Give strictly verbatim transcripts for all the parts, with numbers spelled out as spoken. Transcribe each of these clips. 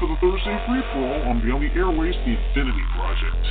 for the Thursday free-for-all on Beyond the Airways, The Infinity Project.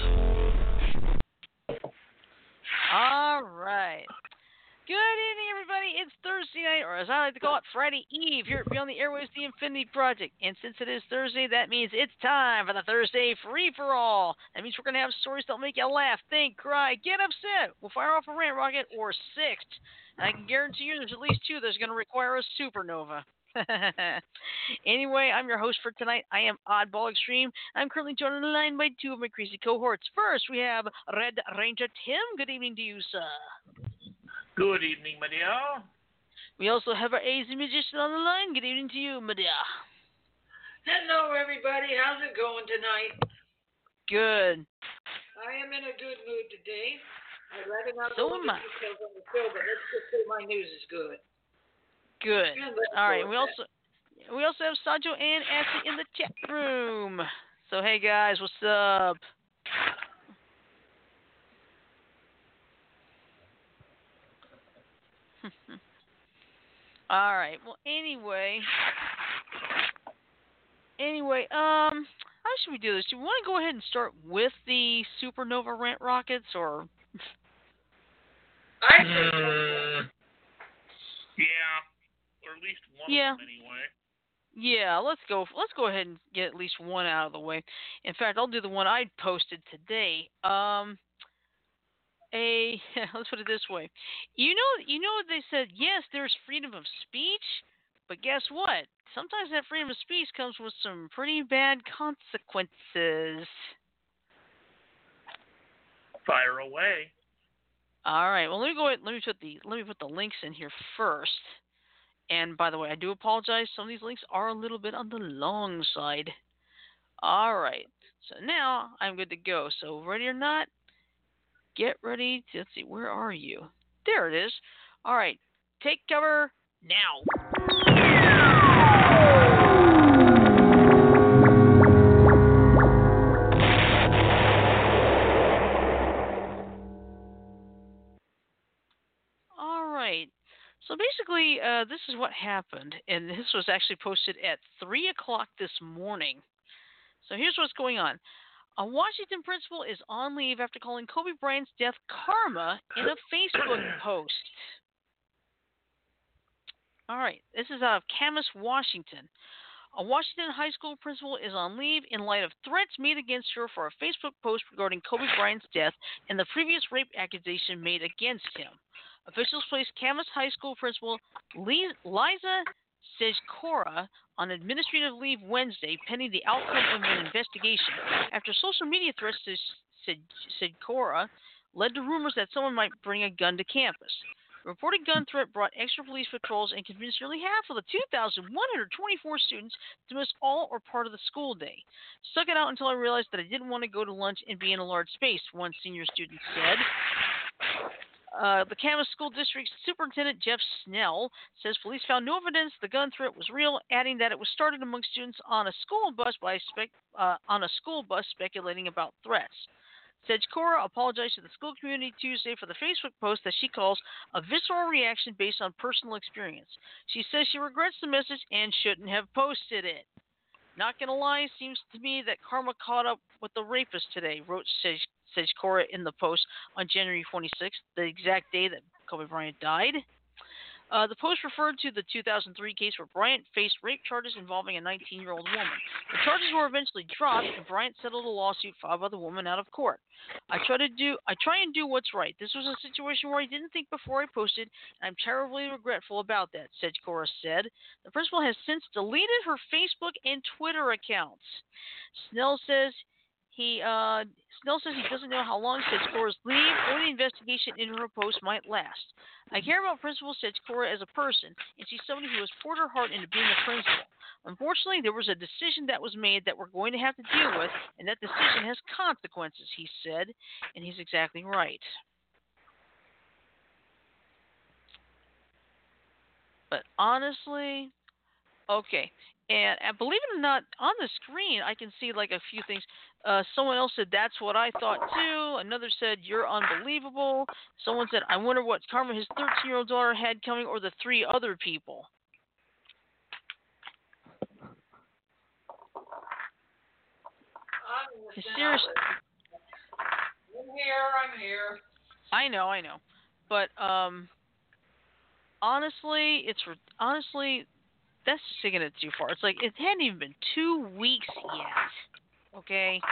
All right. Good evening, everybody. It's Thursday night, or as I like to call it, Friday Eve, here at Beyond the Airways, The Infinity Project. And since it is Thursday, that means it's time for the Thursday free-for-all. That means we're going to have stories that'll make you laugh, think, cry, get upset. We'll fire off a rant rocket or six. And I can guarantee you there's at least two that's going to require a supernova. Anyway, I'm your host for tonight. I am Oddball Extreme. I'm currently joined on the line by two of my crazy cohorts. First, we have Red Ranger Tim. Good evening to you, sir. Good evening, my dear. We also have our A Z Magician on the line. Good evening to you, my dear. Hello, everybody. How's it going tonight? Good. I am in a good mood today. I'd rather not So go am into I. details on the show, but let's just say my news is good. Good. Yeah, let's All go right. with We that. also we also have Sajo and Ashley in the chat room. So hey guys, what's up? All right. Well, anyway, anyway, um, how should we do this? Do you want to go ahead and start with the supernova rant rockets, or? I think so. Mm, yeah, or at least one Yeah. of them anyway. Yeah, let's go. Let's go ahead and get at least one out of the way. In fact, I'll do the one I posted today. Um, a let's put it this way. You know, you know, they said yes, there's freedom of speech, but guess what? Sometimes that freedom of speech comes with some pretty bad consequences. Fire away. All right. Well, let me go ahead. Let me put the let me put the links in here first. And by the way, I do apologize. Some of these links are a little bit on the long side. All right. So now I'm good to go. So ready or not, get ready. To, let's see. Where are you? There it is. All right. Take cover now. All right. So basically, uh, this is what happened, and this was actually posted at three o'clock this morning. So here's what's going on. A Washington principal is on leave after calling Kobe Bryant's death karma in a Facebook post. All right, this is out of Camas, Washington. A Washington high school principal is on leave in light of threats made against her for a Facebook post regarding Kobe Bryant's death and the previous rape accusation made against him. Officials placed Camas High School principal Liza Sejcora on administrative leave Wednesday, pending the outcome of an investigation, after social media threats to Sejcora led to rumors that someone might bring a gun to campus. The reported gun threat brought extra police patrols and convinced nearly half of the two thousand one hundred twenty-four students to miss all or part of the school day. Stuck it out until I realized that I didn't want to go to lunch and be in a large space, one senior student said. Uh, the Camas School District Superintendent Jeff Snell says police found no evidence the gun threat was real, adding that it was started among students on a school bus by spec- uh, on a school bus speculating about threats. Sejcora apologized to the school community Tuesday for the Facebook post that she calls a visceral reaction based on personal experience. She says she regrets the message and shouldn't have posted it. Not gonna lie, seems to me that karma caught up with the rapist today, wrote Sej- Sejcora in the post on January twenty-sixth, the exact day that Kobe Bryant died. Uh, the post referred to the two thousand three case where Bryant faced rape charges involving a nineteen-year-old woman. The charges were eventually dropped, and Bryant settled a lawsuit filed by the woman out of court. I try to do, I try and do what's right. This was a situation where I didn't think before I posted, and I'm terribly regretful about that, Sejcora said. The principal has since deleted her Facebook and Twitter accounts. Snell says He uh, Snell says he doesn't know how long Sejcora's leave or the investigation into her post might last. I care about Principal Sejcora as a person, and she's somebody who has poured her heart into being a principal. Unfortunately, there was a decision that was made that we're going to have to deal with, and that decision has consequences, he said, and he's exactly right. But honestly, okay. And, and believe it or not, on the screen, I can see like a few things. Uh, someone else said, that's what I thought too. Another said, you're unbelievable. Someone said, I wonder what karma his thirteen-year-old daughter had coming, or the three other people. Seriously. I'm here, I'm here. I know, I know. But, um, honestly, it's, honestly, that's just taking it too far. It's like, it hadn't even been two weeks yet. Okay?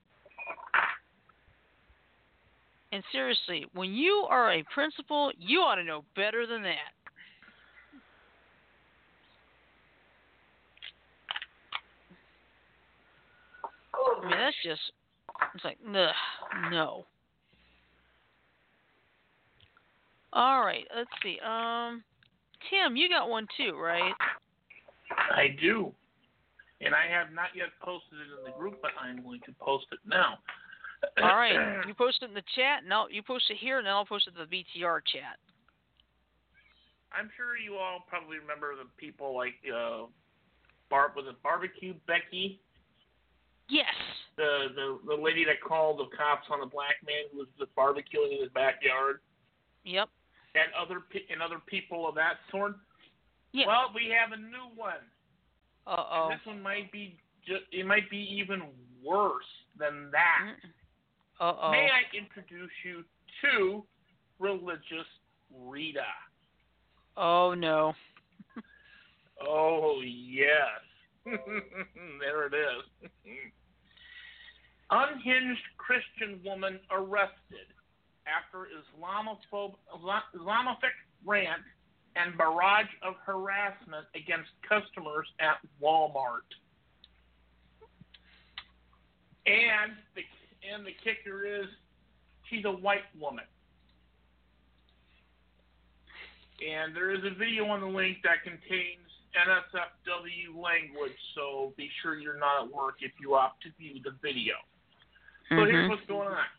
And seriously, when you are a principal, you ought to know better than that. I mean, that's just, it's like, ugh, no. All right, let's see. Um, Tim, you got one too, right? I do. And I have not yet posted it in the group, but I'm going to post it now. All right, you post it in the chat. No, you post it here, and then I'll post it to the B T R chat. I'm sure you all probably remember the people like, uh, Bar- was it Barbecue Becky? Yes. The, the the lady that called the cops on the black man who was just barbecuing in his backyard. Yep. And other pe- and other people of that sort. Yeah. Well, we have a new one. Uh oh. This one might be just, it might be even worse than that. Uh oh. May I introduce you to Religious Rita? Oh no. Oh yes. There it is. Unhinged Christian woman arrested after Islamophobe, Islamic rant and barrage of harassment against customers at Walmart. And the and the kicker is, she's a white woman. And there is a video on the link that contains N S F W language, so be sure you're not at work if you opt to view the video. So mm-hmm. here's what's going on.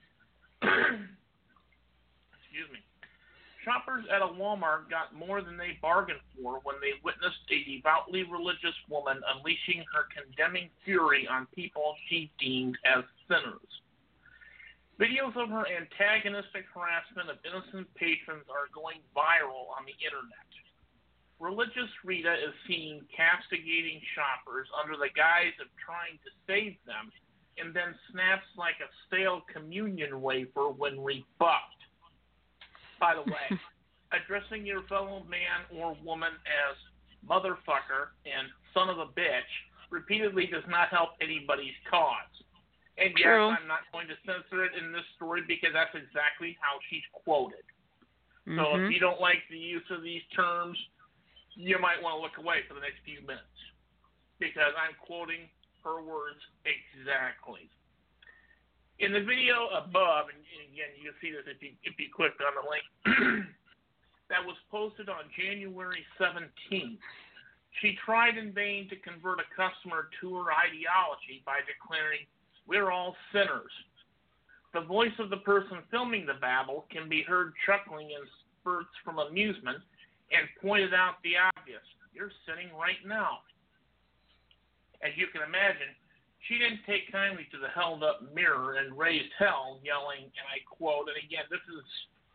Excuse me. Shoppers at a Walmart got more than they bargained for when they witnessed a devoutly religious woman unleashing her condemning fury on people she deemed as sinners. Videos of her antagonistic harassment of innocent patrons are going viral on the internet. Religious Rita is seen castigating shoppers under the guise of trying to save them, and then snaps like a stale communion wafer when rebuffed. By the way, addressing your fellow man or woman as motherfucker and son of a bitch repeatedly does not help anybody's cause. And yes, True. I'm not going to censor it in this story because that's exactly how she's quoted. Mm-hmm. So if you don't like the use of these terms, you might want to look away for the next few minutes because I'm quoting her words exactly. In the video above, and again, you can see this if you if you clicked on the link, that was posted on January seventeenth, she tried in vain to convert a customer to her ideology by declaring, "We're all sinners." The voice of the person filming the babble can be heard chuckling in spurts from amusement and pointed out the obvious. You're sinning right now. As you can imagine, she didn't take kindly to the held-up mirror and raised hell, yelling, and I quote, and again, this is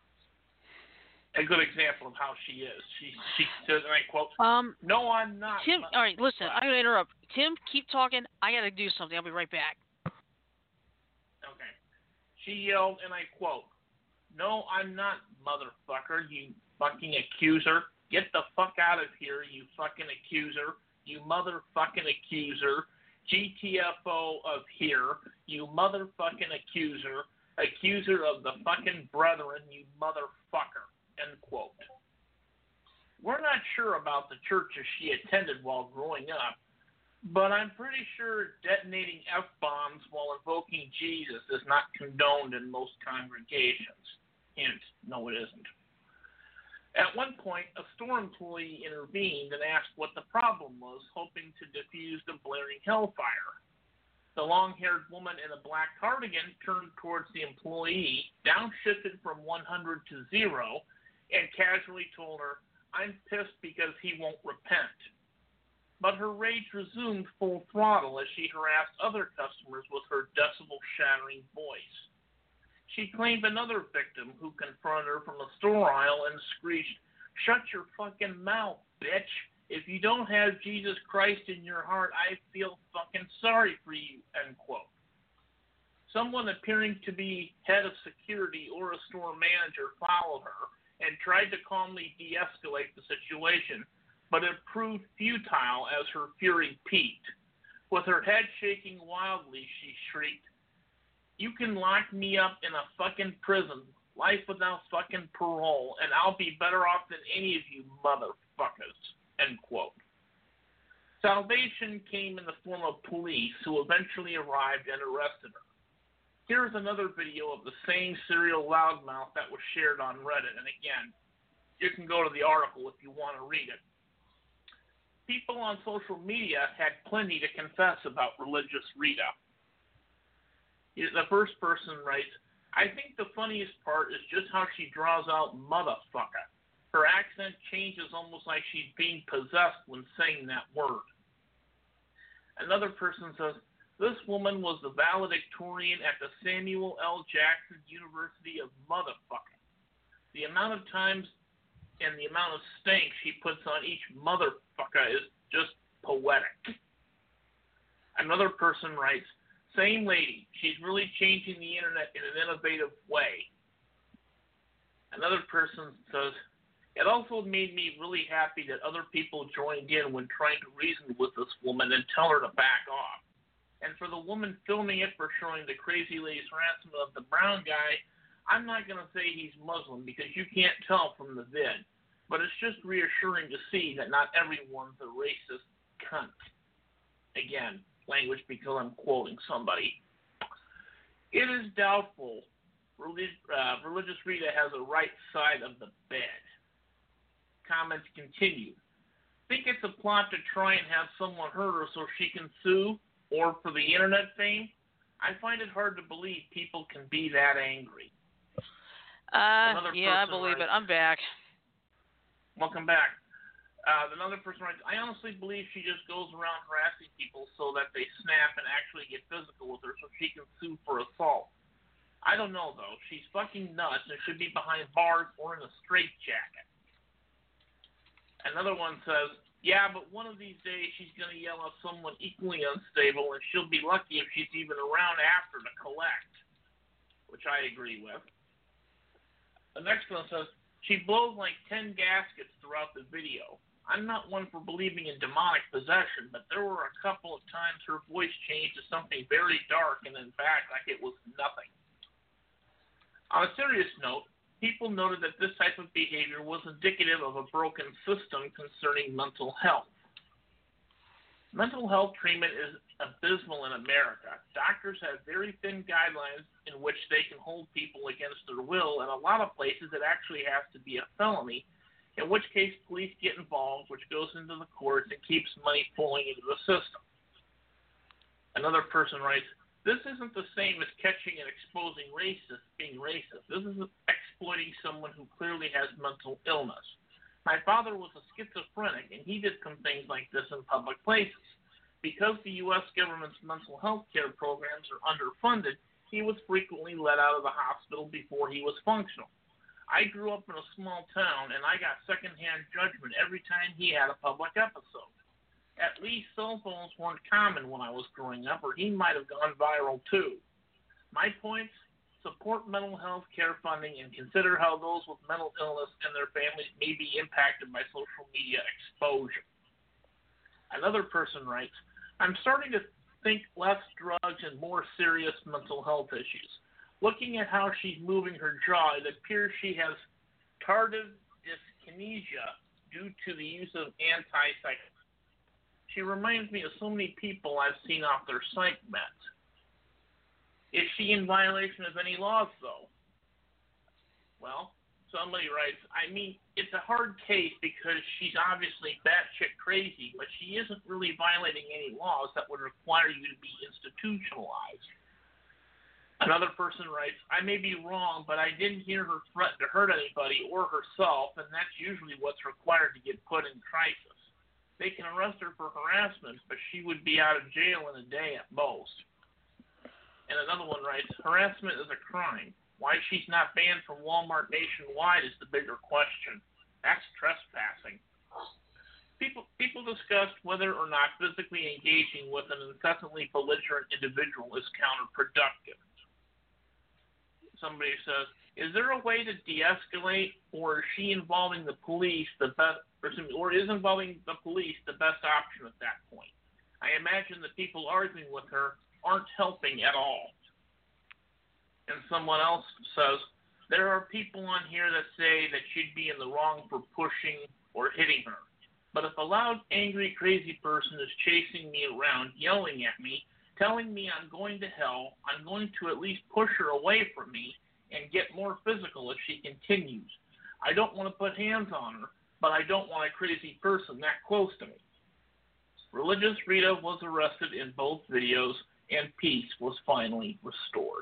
a good example of how she is. She, she says, and I quote, um, "No, I'm not." Tim, all right, listen, I'm going to interrupt. Tim, keep talking. I got to do something. I'll be right back. Okay. She yelled, and I quote, "No, I'm not, motherfucker, you fucking accuser. Get the fuck out of here, you fucking accuser. You motherfucking accuser. G T F O of here, you motherfucking accuser. Accuser of the fucking brethren, you motherfucker." End quote. We're not sure about the churches she attended while growing up, but I'm pretty sure detonating F-bombs while invoking Jesus is not condoned in most congregations. Hint, no it isn't. At one point, a store employee intervened and asked what the problem was, hoping to diffuse the blaring hellfire. The long-haired woman in a black cardigan turned towards the employee, downshifted from one hundred to zero, and casually told her, "I'm pissed because he won't repent." But her rage resumed full throttle as she harassed other customers with her decibel-shattering voice. She claimed another victim who confronted her from the store aisle and screeched, "Shut your fucking mouth, bitch. If you don't have Jesus Christ in your heart, I feel fucking sorry for you," end quote. Someone appearing to be head of security or a store manager followed her and tried to calmly de-escalate the situation, but it proved futile as her fury peaked. With her head shaking wildly, she shrieked, "You can lock me up in a fucking prison, life without fucking parole, and I'll be better off than any of you motherfuckers," end quote. Salvation came in the form of police, who eventually arrived and arrested her. Here's another video of the same serial loudmouth that was shared on Reddit, and again, you can go to the article if you want to read it. People on social media had plenty to confess about religious Rita. The first person writes, "I think the funniest part is just how she draws out motherfucker. Her accent changes almost like she's being possessed when saying that word." Another person says, "This woman was the valedictorian at the Samuel L. Jackson University of Motherfucker. The amount of times and the amount of stank she puts on each motherfucker is just poetic." Another person writes, "Same lady. She's really changing the internet in an innovative way." Another person says, "It also made me really happy that other people joined in when trying to reason with this woman and tell her to back off. And for the woman filming it for showing the crazy lady's harassment of the brown guy, I'm not going to say he's Muslim because you can't tell from the vid, but it's just reassuring to see that not everyone's a racist cunt." Again, language because I'm quoting somebody. "It is doubtful relig- uh, religious Rita has a right side of the bed." Comments continue. "Think it's a plot to try and have someone hurt her so she can sue, or for the internet fame? I find it hard to believe people can be that angry." Uh, Another yeah, I person believe writes, it. I'm back. Welcome back. Uh, another person writes, "I honestly believe she just goes around harassing people so that they snap and actually get physical with her so she can sue for assault. I don't know, though. She's fucking nuts and should be behind bars or in a straitjacket." Another one says, "Yeah, but one of these days she's going to yell at someone equally unstable and she'll be lucky if she's even around after to collect," which I agree with. The next one says, "She blows like ten gaskets throughout the video. I'm not one for believing in demonic possession, but there were a couple of times her voice changed to something very dark and in fact like it was nothing." On a serious note, people noted that this type of behavior was indicative of a broken system concerning mental health. Mental health treatment is abysmal in America. Doctors have very thin guidelines in which they can hold people against their will, and a lot of places it actually has to be a felony, in which case police get involved, which goes into the courts and keeps money flowing into the system. Another person writes, "This isn't the same as catching and exposing racists being racist. This is exploiting someone who clearly has mental illness. My father was a schizophrenic, and he did some things like this in public places. Because the U S government's mental health care programs are underfunded, he was frequently let out of the hospital before he was functional. I grew up in a small town, and I got secondhand judgment every time he had a public episode. At least cell phones weren't common when I was growing up, or he might have gone viral too. My points, support mental health care funding and consider how those with mental illness and their families may be impacted by social media exposure." Another person writes, "I'm starting to think less drugs and more serious mental health issues. Looking at how she's moving her jaw, it appears she has tardive dyskinesia due to the use of antipsychotics. She reminds me of so many people I've seen off their psych meds. Is she in violation of any laws, though?" Well, somebody writes, "I mean, it's a hard case because she's obviously batshit crazy, but she isn't really violating any laws that would require you to be institutionalized." Another person writes, "I may be wrong, but I didn't hear her threaten to hurt anybody or herself, and that's usually what's required to get put in crisis. They can arrest her for harassment, but she would be out of jail in a day at most." And another one writes, "Harassment is a crime. Why she's not banned from Walmart nationwide is the bigger question. That's trespassing." People people discussed whether or not physically engaging with an incessantly belligerent individual is counterproductive. somebody says, is there a way to de-escalate, or is she involving the police the best, or, or is involving the police the best option at that point? I imagine the people arguing with her aren't helping at all. And someone else says, there are people on here that say that she'd be in the wrong for pushing or hitting her. But if a loud, angry, crazy person is chasing me around, yelling at me, telling me I'm going to hell, I'm going to at least push her away from me and get more physical if she continues. I don't want to put hands on her, but I don't want a crazy person that close to me. Religious Rita was arrested in both videos, and peace was finally restored.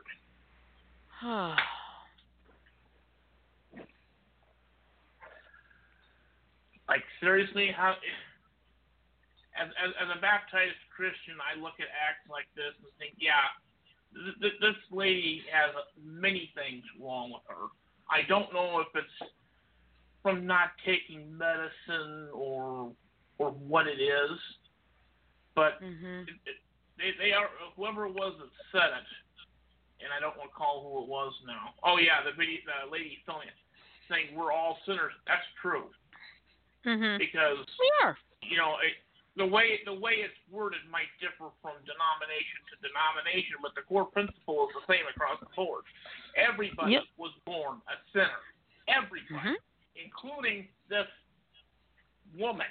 Like, seriously, how... As, as, as a baptized Christian, I look at acts like this and think, yeah, th- th- this lady has many things wrong with her. I don't know if it's from not taking medicine or or what it is, but mm-hmm. it, it, they, they are, whoever it was that said it, and I don't recall who it was now. Oh, yeah, the, video, the lady filming it, saying we're all sinners. That's true. Mm-hmm. Because, we are. You know, it, The way the way it's worded might differ from denomination to denomination, but the core principle is the same across the board. Everybody yep. was born a sinner. Everybody, mm-hmm. including this woman.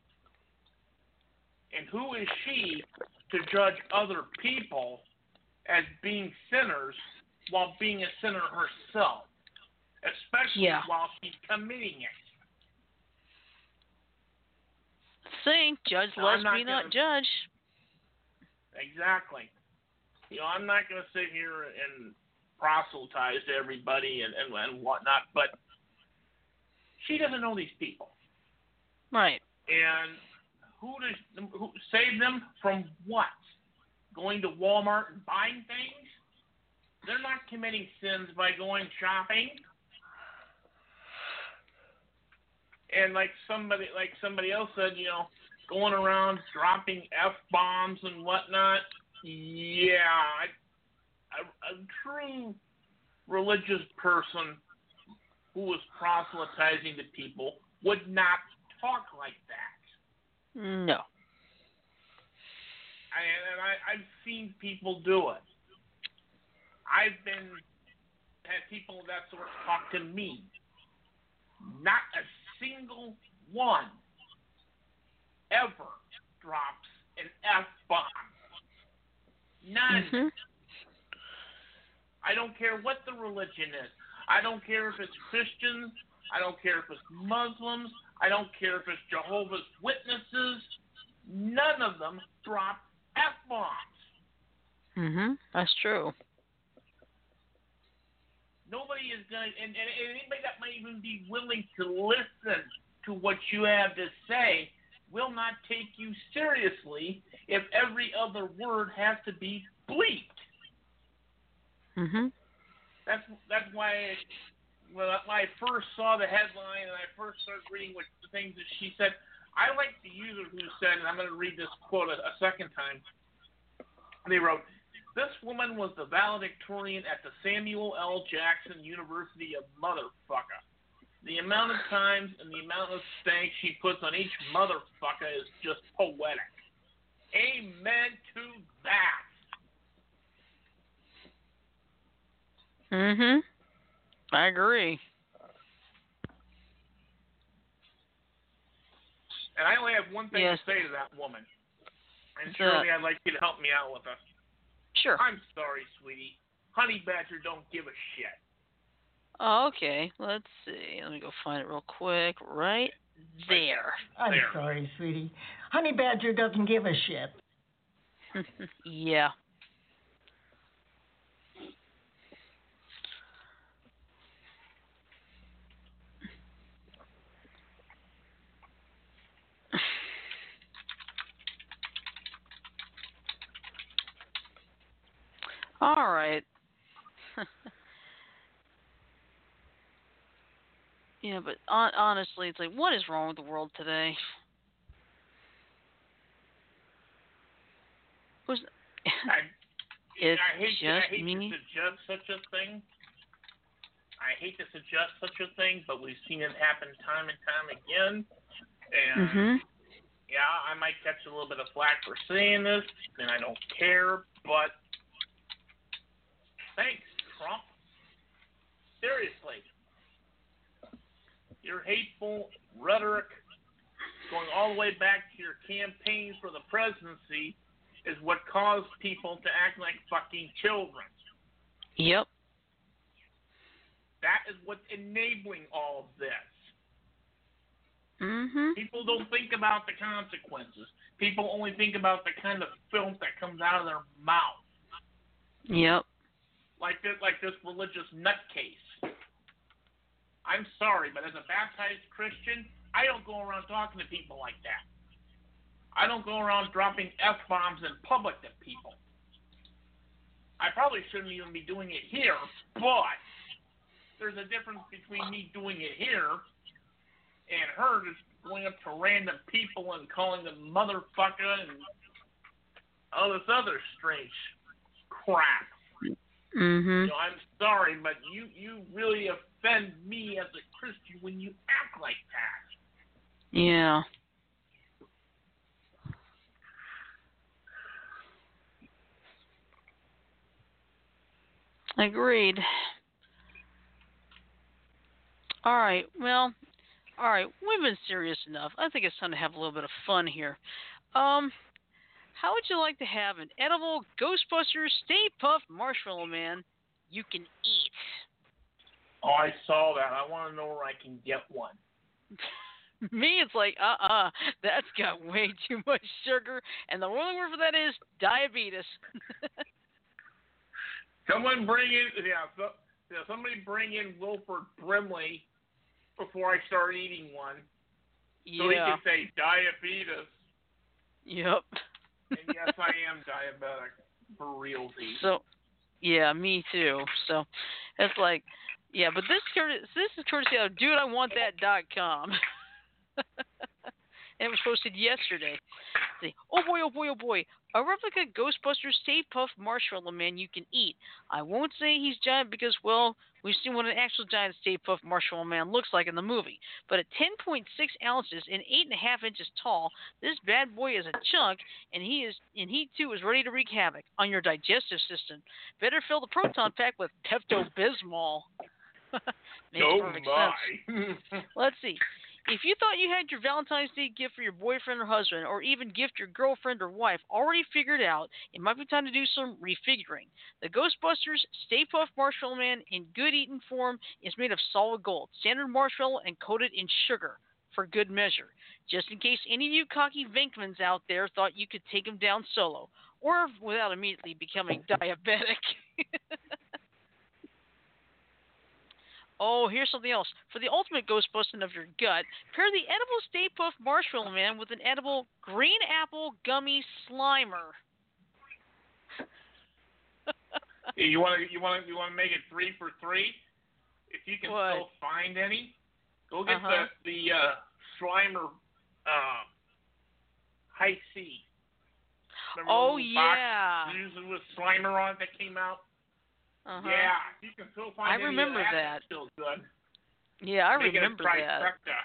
And who is she to judge other people as being sinners while being a sinner herself, especially yeah. while she's committing it? Saying judge lest not be not gonna, judge. Exactly. You know, I'm not going to sit here and proselytize to everybody and, and, and whatnot, but she doesn't know these people. Right. And who does who save them from what? Going to Walmart and buying things? They're not committing sins by going shopping. And like somebody, like somebody else said, you know, going around dropping F-bombs and whatnot. Yeah, I, a, a true religious person who was proselytizing to people would not talk like that. No. I, and I, I've seen people do it. I've been had people of that sort talk to me. Not a single one ever drops an F-bomb. None. Mm-hmm. I don't care what the religion is. I don't care if it's Christians. I don't care if it's Muslims. I don't care if it's Jehovah's Witnesses. None of them drop F-bombs. Mm-hmm. That's true. Nobody is going to, and, and anybody that might even be willing to listen to what you have to say will not take you seriously if every other word has to be bleeped. Mm-hmm. That's that's why when I first saw the headline and I first started reading what the things that she said, I like the user who said, and I'm going to read this quote a, a second time. They wrote, "This woman was the valedictorian at the Samuel L. Jackson University of Motherfucker. The amount of times and the amount of stank she puts on each motherfucker is just poetic. Amen to that." Mm-hmm. I agree. And I only have one thing yes. to say to that woman. And What's Shirley, that? I'd like you to help me out with this. Sure. I'm sorry, sweetie. Honey Badger don't give a shit. Oh, okay. Let's see. Let me go find it real quick. Right there. I'm There. sorry, sweetie. Honey Badger doesn't give a shit. yeah. All right. yeah, but on, honestly, it's like, what is wrong with the world today? Was I, it's I hate, to, I just hate me? to suggest such a thing, I hate to suggest such a thing, but we've seen it happen time and time again. And Mhm. yeah, I might catch a little bit of flack for saying this, and I don't care, but thanks, Trump. Seriously. Your hateful rhetoric going all the way back to your campaign for the presidency is what caused people to act like fucking children. Yep. That is what's enabling all of this. Mhm. People don't think about the consequences. People only think about the kind of filth that comes out of their mouth. Yep. Like this, like this religious nutcase. I'm sorry, but as a baptized Christian, I don't go around talking to people like that. I don't go around dropping F-bombs in public to people. I probably shouldn't even be doing it here, but there's a difference between me doing it here and her just going up to random people and calling them motherfucker and all this other strange crap. Mhm. You know, I'm sorry, but you, you really offend me as a Christian when you act like that. Yeah. Agreed. All right. Well, all right. We've been serious enough. I think it's time to have a little bit of fun here. Um, how would you like to have an edible Ghostbusters Stay Puft Marshmallow Man you can eat? Oh, I saw that. I want to know where I can get one. Me, it's like, uh-uh, that's got way too much sugar, and the only word for that is diabetes. Someone bring in, yeah, so, yeah, somebody bring in Wilford Brimley before I start eating one, so he Yeah. can say diabetes. Yep. And yes, I am diabetic for realty. So, yeah, me too. So, it's like, yeah, but this courtesy, this is courtesy of dude I want that dot com. And it was posted yesterday. See, oh boy, oh boy, oh boy. A replica Ghostbusters Stay Puft Marshmallow Man you can eat. I won't say he's giant because, well, we've seen what an actual giant Stay Puft Marshmallow Man looks like in the movie. But at ten point six ounces and eight point five inches tall, this bad boy is a chunk, and he is, and he too is ready to wreak havoc on your digestive system. Better fill the proton pack with Pepto-Bismol. Makes Oh perfect my. sense. Let's see. If you thought you had your Valentine's Day gift for your boyfriend or husband, or even gift your girlfriend or wife already figured out, it might be time to do some refiguring. The Ghostbusters Stay Puft Marshmallow Man in good eating form is made of solid gold, standard marshmallow, and coated in sugar for good measure. Just in case any of you cocky Venkmans out there thought you could take him down solo, or without immediately becoming diabetic. Oh, here's something else. For the ultimate ghost busting of your gut, pair the edible Stay Puft Marshmallow Man with an edible green apple gummy Slimer. You want to you want to you want to make it three for three? If you can What? still find any, go get Uh-huh. the the uh, Slimer uh, High C. Remember Oh, the little yeah. box usually with Slimer on it that came out? Uh-huh. Yeah, if you can still find I any remember of that. that. It's still good. Yeah, I Make remember it a that. trifecta.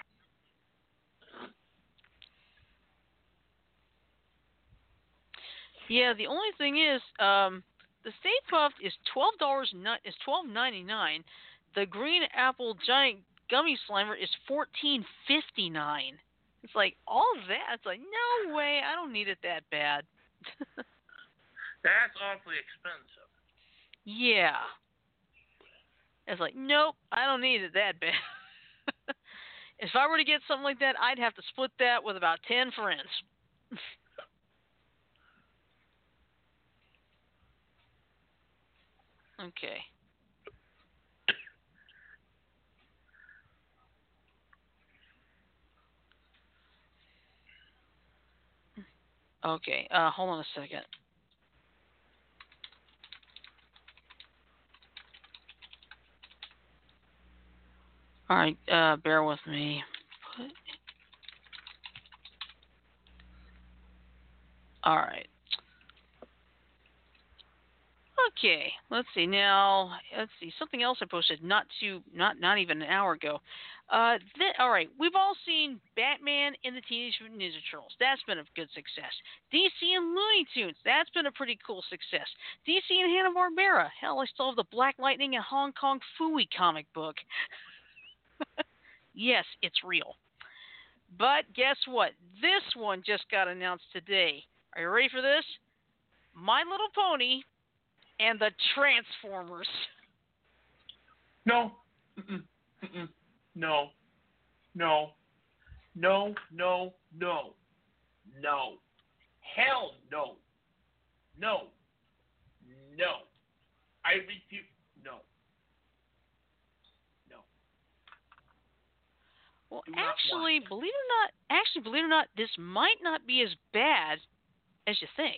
Yeah, the only thing is, um, the Stay Puft is twelve dollars. Is twelve ninety nine. The green apple giant gummy Slimer is fourteen fifty nine. It's like all of that. It's like no way. I don't need it that bad. That's awfully expensive. Yeah. It's like, nope, I don't need it that bad. If I were to get something like that, I'd have to split that with about ten friends. Okay. Okay, uh, hold on a second. All right, uh, bear with me. Put... All right. Okay, let's see now. Let's see something else I posted not too, not not even an hour ago. Uh, th- all right, we've all seen Batman and the Teenage Mutant Ninja Turtles. That's been a good success. D C and Looney Tunes. That's been a pretty cool success. D C and Hanna Barbera. Hell, I still have the Black Lightning and Hong Kong Phooey comic book. Yes, it's real. But guess what? This one just got announced today. Are you ready for this? My Little Pony and the Transformers. No. Mm-mm. Mm-mm. No. No. No. No. No. No. Hell no. No. No. I refuse. No. No. Well, Do not actually, want. believe it or not, actually, believe it or not, this might not be as bad as you think.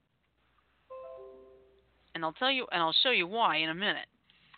And I'll tell you, and I'll show you why in a minute.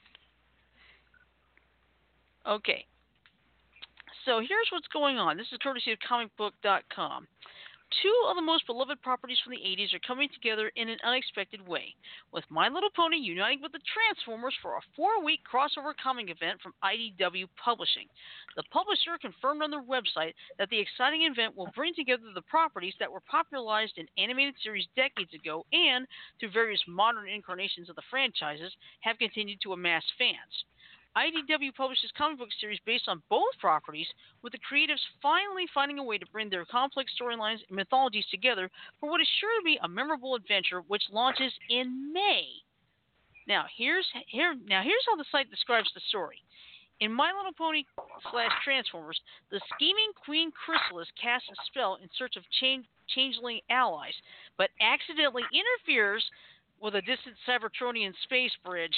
Okay. So here's what's going on. This is courtesy of comic book dot com. Two of the most beloved properties from the eighties are coming together in an unexpected way, with My Little Pony uniting with the Transformers for a four-week crossover comic event from I D W Publishing. The publisher confirmed on their website that the exciting event will bring together the properties that were popularized in animated series decades ago and, through various modern incarnations of the franchises, have continued to amass fans. I D W publishes comic book series based on both properties, with the creatives finally finding a way to bring their complex storylines and mythologies together for what is sure to be a memorable adventure which launches in May. Now here's here now here's how the site describes the story. In My Little Pony slash Transformers, the scheming Queen Chrysalis casts a spell in search of change, changeling allies, but accidentally interferes with a distant Cybertronian space bridge.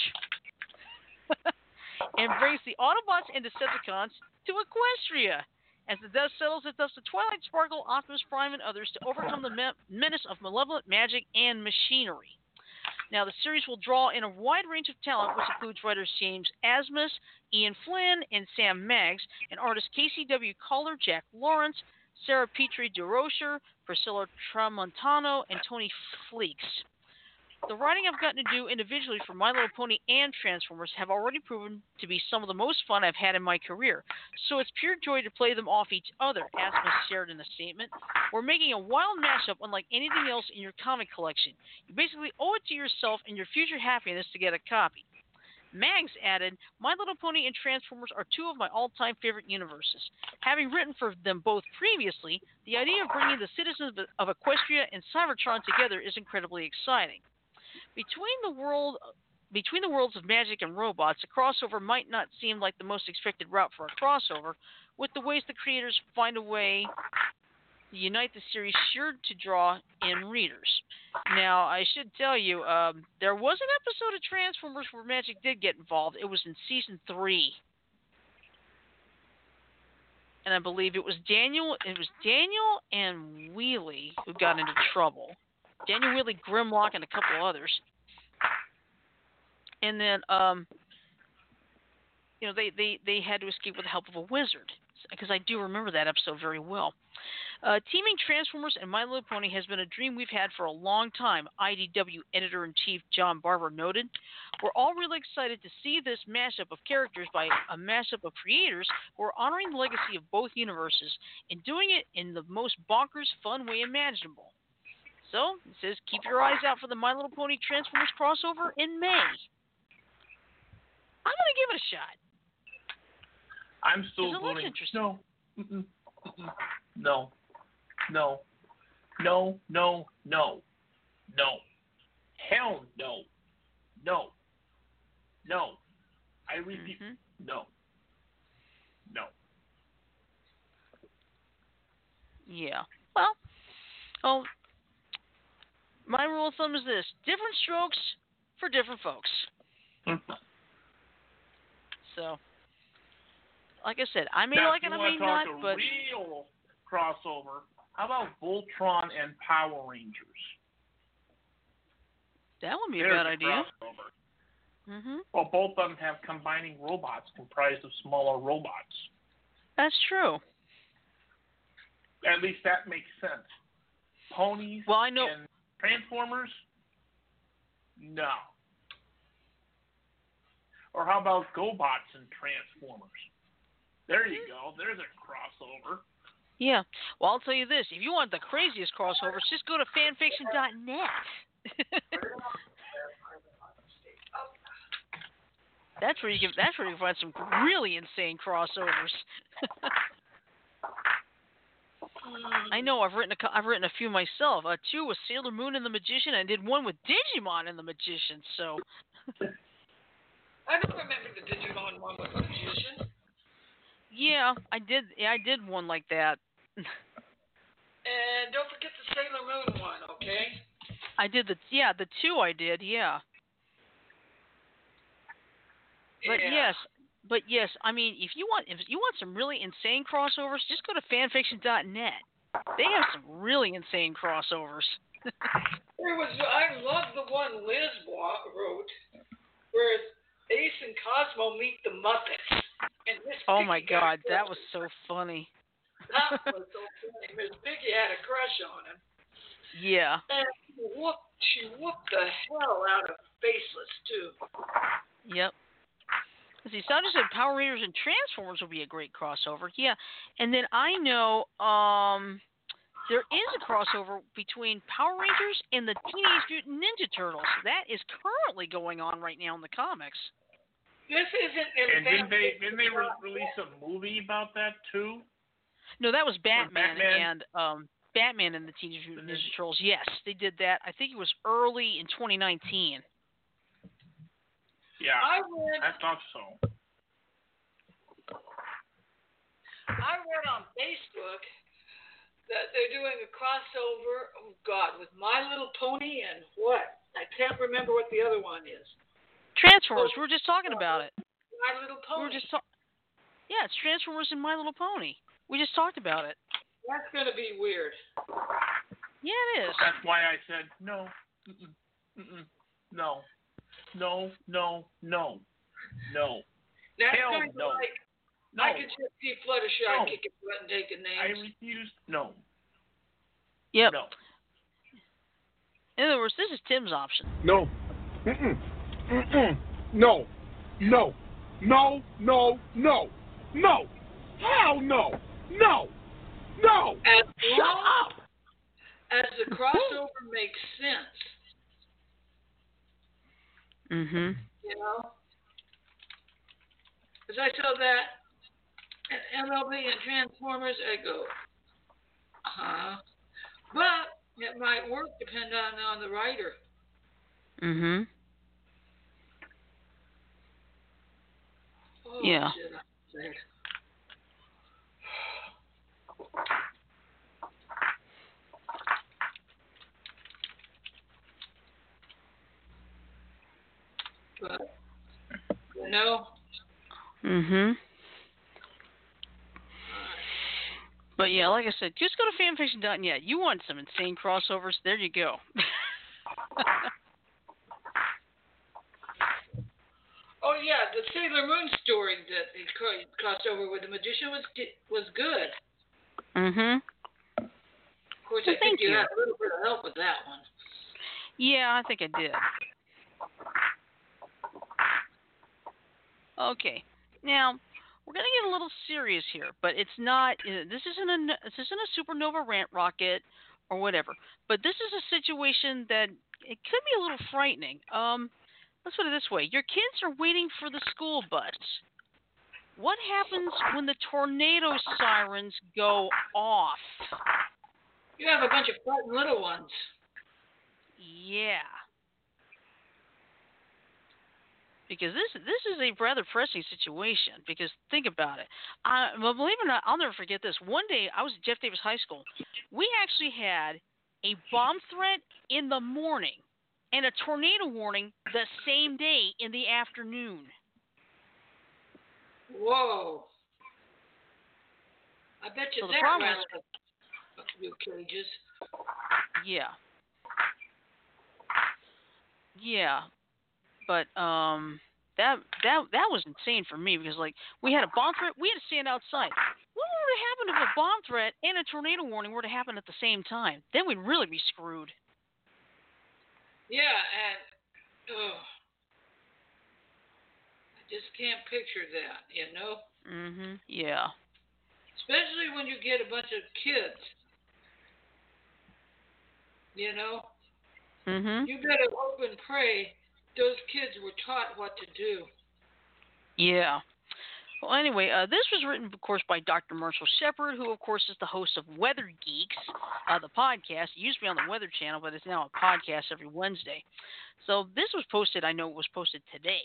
And brings the Autobots and Decepticons to Equestria. As the dust settles, it thus to Twilight Sparkle, Optimus Prime, and others to overcome the me- menace of malevolent magic and machinery. Now, the series will draw in a wide range of talent, which includes writers James Asmus, Ian Flynn, and Sam Maggs, and artists K C W Collar, Jack Lawrence, Sarah Petrie DeRocher, Priscilla Tramontano, and Tony Fleeks. The writing I've gotten to do individually for My Little Pony and Transformers have already proven to be some of the most fun I've had in my career, so it's pure joy to play them off each other, Asmus shared in a statement. We're making a wild mashup unlike anything else in your comic collection. You basically owe it to yourself and your future happiness to get a copy. Maggs added, My Little Pony and Transformers are two of my all-time favorite universes. Having written for them both previously, the idea of bringing the citizens of Equestria and Cybertron together is incredibly exciting. Between the world, between the worlds of magic and robots, a crossover might not seem like the most expected route for a crossover, with the ways the creators find a way to unite the series sure to draw in readers. Now, I should tell you, um, there was an episode of Transformers where magic did get involved. It was in season three, and I believe it was Daniel. It was Daniel and Wheelie who got into trouble. Daniel Wheelie, Grimlock, and a couple others. And then, um, you know, they, they, they had to escape with the help of a wizard, because I do remember that episode very well. Uh, teaming Transformers and My Little Pony has been a dream we've had for a long time, I D W Editor-in-Chief John Barber noted. We're all really excited to see this mashup of characters by a mashup of creators who are honoring the legacy of both universes and doing it in the most bonkers, fun way imaginable. So, it says, keep your eyes out for the My Little Pony Transformers crossover in May. I'm going to give it a shot. I'm still it voting. Interesting. No. Mm-mm. Mm-mm. No. No. No. No. No. No. Hell no. No. No. I repeat. Mm-hmm. No. No. Yeah. Well, oh, my rule of thumb is this: different strokes for different folks. Mm-hmm. So, like I said, I may now, like it, I may not, but real crossover. How about Voltron and Power Rangers? That would be There's a bad a idea. Crossover. Mm-hmm. Well, both of them have combining robots comprised of smaller robots. That's true. At least that makes sense. Ponies well, I know. and Transformers? No. Or how about GoBots and Transformers? There you go. There's a crossover. Yeah. Well, I'll tell you this. If you want the craziest crossovers, just go to fanfiction dot net. That's where you can. That's where you can find some really insane crossovers. I know. I've written a. I've written a few myself. Uh, two with Sailor Moon and the Magician. I did one with Digimon and the Magician. So. I don't remember the Digimon one with the Magician. Yeah, I did. Yeah, I did one like that. And don't forget the Sailor Moon one, okay? I did the. Yeah, the two I did. Yeah. But yeah. yes, but yes, I mean, if you want, if you want some really insane crossovers, just go to fanfiction dot net. They have some really insane crossovers. There was, I love the one Liz wrote, where Ace and Cosmo meet the Muppets. And Miss Oh Piggy my got God, a that crush. was so funny. That was so funny. Miss Piggy had a crush on him. Yeah. And she whooped, she whooped the hell out of Faceless too. Yep. See, Sandra said Power Rangers and Transformers would be a great crossover. Yeah, and then I know um, there is a crossover between Power Rangers and the Teenage Mutant Ninja Turtles. That is currently going on right now in the comics. This isn't. And didn't they didn't they re- release a movie about that too? No, that was Batman, Batman? and um, Batman and the Teenage Mutant Ninja Turtles. Yes, they did that. I think it was early in twenty nineteen. Yeah, I read. I thought so. I read on Facebook that they're doing a crossover. Oh God, with My Little Pony and what? I can't remember what the other one is. Transformers. We were just talking about it. My Little Pony. We were just talking. Yeah, it's Transformers and My Little Pony. We just talked about it. That's gonna be weird. Yeah, it is. That's why I said no. Mm-mm, mm-mm, no. No, no, no, no. That's Hell kind of no. like No. I could just see Fluttershy No. kicking butt and taking I names. refuse. No. Yep. No. In other words, this is Tim's option. No. Mm-mm. Mm-mm. No. No. No. No. No. No. Hell no. No. No. As Shut long up. as the crossover makes sense, Mm-hmm. you know. Because I saw that at M L B and Transformers, I go, uh-huh. But it might work depending on, on the writer. Mm-hmm. Oh, Yeah. shit, I said. But, you know, Mm-hmm. But yeah, like I said, just go to fanfiction dot net. You want some insane crossovers? There you go. oh yeah, the Sailor Moon story that they cro- crossed over with the Magician was was good. Mm-hmm. Of course, Well, I thank think you you. had a little bit of help with that one. Yeah, I think I did. Okay, now we're gonna get a little serious here, but it's not. uh, This isn't a. This isn't a supernova rant rocket or whatever. But this is a situation that it could be a little frightening. Um, let's put it this way: your kids are waiting for the school bus. What happens when the tornado sirens go off? You have a bunch of frightened little ones. Yeah. Because this this is a rather pressing situation. Because think about it. I, well, believe it or not, I'll never forget this. One day, I was at Jeff Davis High School. We actually had a bomb threat in the morning and a tornado warning the same day in the afternoon. Whoa. I bet you So the that problem rattled is- a few cages. Yeah. Yeah. But um, that that that was insane for me because like we had a bomb threat, we had to stand outside. What would have happened if a bomb threat and a tornado warning were to happen at the same time? Then we'd really be screwed. Yeah, and ugh. I just can't picture that, you know? Mhm. Yeah. Especially when you get a bunch of kids, you know? Mhm. You better hope and pray those kids were taught what to do. Yeah. Well, anyway, uh, this was written, of course, by Doctor Marshall Shepard, who, of course, is the host of Weather Geeks, uh, the podcast. It used to be on the Weather Channel, but it's now a podcast every Wednesday. So this was posted, I know it was posted today.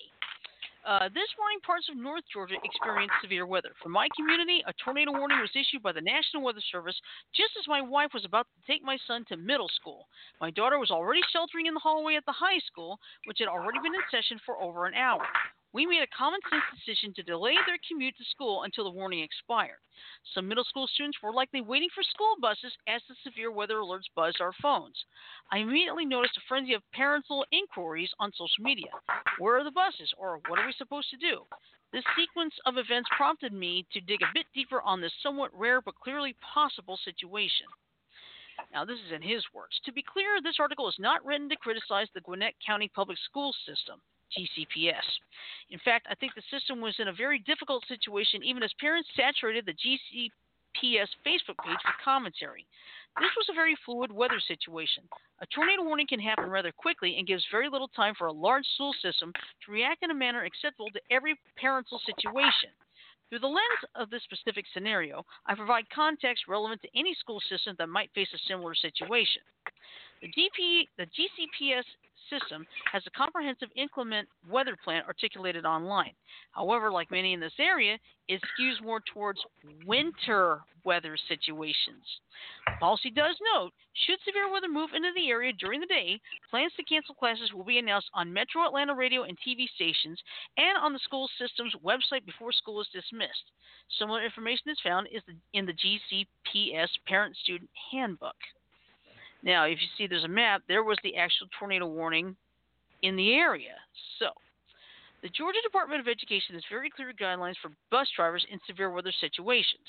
Uh, this morning, parts of North Georgia experienced severe weather. For my community, a tornado warning was issued by the National Weather Service just as my wife was about to take my son to middle school. My daughter was already sheltering in the hallway at the high school, which had already been in session for over an hour. We made a common sense decision to delay their commute to school until the warning expired. Some middle school students were likely waiting for school buses as the severe weather alerts buzzed our phones. I immediately noticed a frenzy of parental inquiries on social media. Where are the buses? Or what are we supposed to do? This sequence of events prompted me to dig a bit deeper on this somewhat rare but clearly possible situation. Now, this is in his words. To be clear, this article is not written to criticize the Gwinnett County Public School System, G C P S. In fact, I think the system was in a very difficult situation even as parents saturated the G C P S Facebook page with commentary. This was a very fluid weather situation. A tornado warning can happen rather quickly and gives very little time for a large school system to react in a manner acceptable to every parental situation. Through the lens of this specific scenario, I provide context relevant to any school system that might face a similar situation. The, G P, the G C P S system has a comprehensive inclement weather plan articulated online. However, like many in this area, it skews more towards winter weather situations. The policy does note, should severe weather move into the area during the day, plans to cancel classes will be announced on Metro Atlanta radio and T V stations and on the school system's website before school is dismissed. Similar information is found in the G C P S Parent-Student Handbook. Now, if you see there's a map, there was the actual tornado warning in the area. So, the Georgia Department of Education has very clear guidelines for bus drivers in severe weather situations.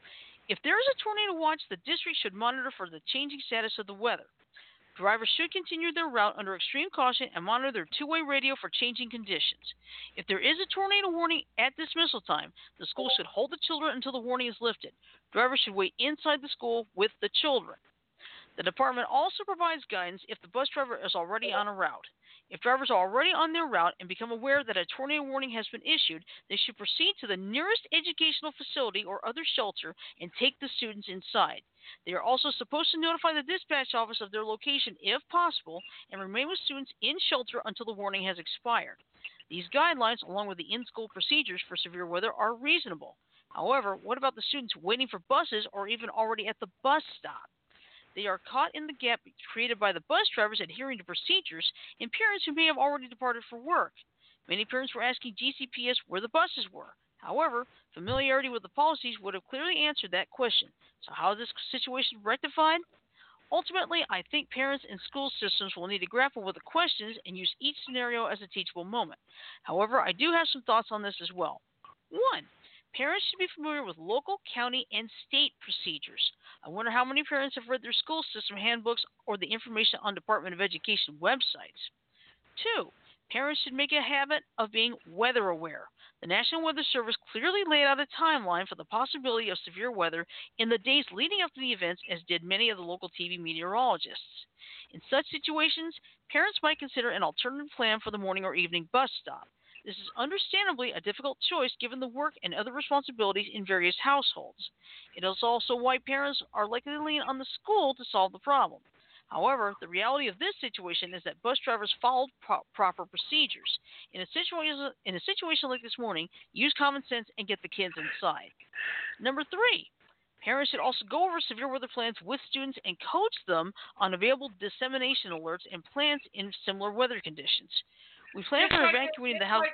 If there is a tornado watch, the district should monitor for the changing status of the weather. Drivers should continue their route under extreme caution and monitor their two-way radio for changing conditions. If there is a tornado warning at dismissal time, the school should hold the children until the warning is lifted. Drivers should wait inside the school with the children. The department also provides guidance if the bus driver is already on a route. If drivers are already on their route and become aware that a tornado warning has been issued, they should proceed to the nearest educational facility or other shelter and take the students inside. They are also supposed to notify the dispatch office of their location if possible and remain with students in shelter until the warning has expired. These guidelines, along with the in-school procedures for severe weather, are reasonable. However, what about the students waiting for buses or even already at the bus stop? They are caught in the gap created by the bus drivers adhering to procedures and parents who may have already departed for work. Many parents were asking G C P S where the buses were. However, familiarity with the policies would have clearly answered that question. So how is this situation rectified? Ultimately, I think parents and school systems will need to grapple with the questions and use each scenario as a teachable moment. However, I do have some thoughts on this as well. One, parents should be familiar with local, county, and state procedures. I wonder how many parents have read their school system handbooks or the information on Department of Education websites. Two, parents should make a habit of being weather aware. The National Weather Service clearly laid out a timeline for the possibility of severe weather in the days leading up to the events, as did many of the local T V meteorologists. In such situations, parents might consider an alternative plan for the morning or evening bus stop. This is understandably a difficult choice given the work and other responsibilities in various households. It is also why parents are likely to lean on the school to solve the problem. However, the reality of this situation is that bus drivers followed pro- proper procedures. In a, situation, in a situation like this morning, use common sense and get the kids inside. Number three, parents should also go over severe weather plans with students and coach them on available dissemination alerts and plans in similar weather conditions. We plan Just for like, evacuating just the house. Like,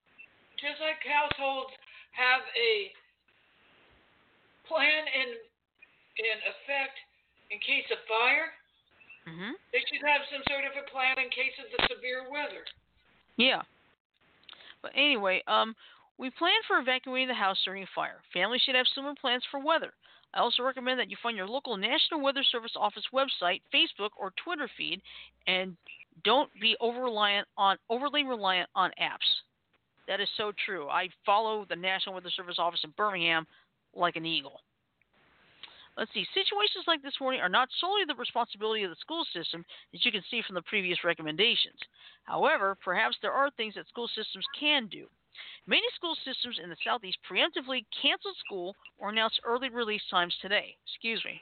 just like households have a plan in in effect in case of fire, Mm-hmm. they should have some sort of a plan in case of the severe weather. Yeah. But anyway, um, we plan for evacuating the house during a fire. Families should have similar plans for weather. I also recommend that you find your local National Weather Service office website, Facebook, or Twitter feed, and don't be over reliant on overly reliant on apps. That is so true. I follow the National Weather Service office in Birmingham like an eagle. Let's see. Situations like this warning are not solely the responsibility of the school system, as you can see from the previous recommendations. However, perhaps there are things that school systems can do. Many school systems in the Southeast preemptively canceled school or announced early release times today. Excuse me.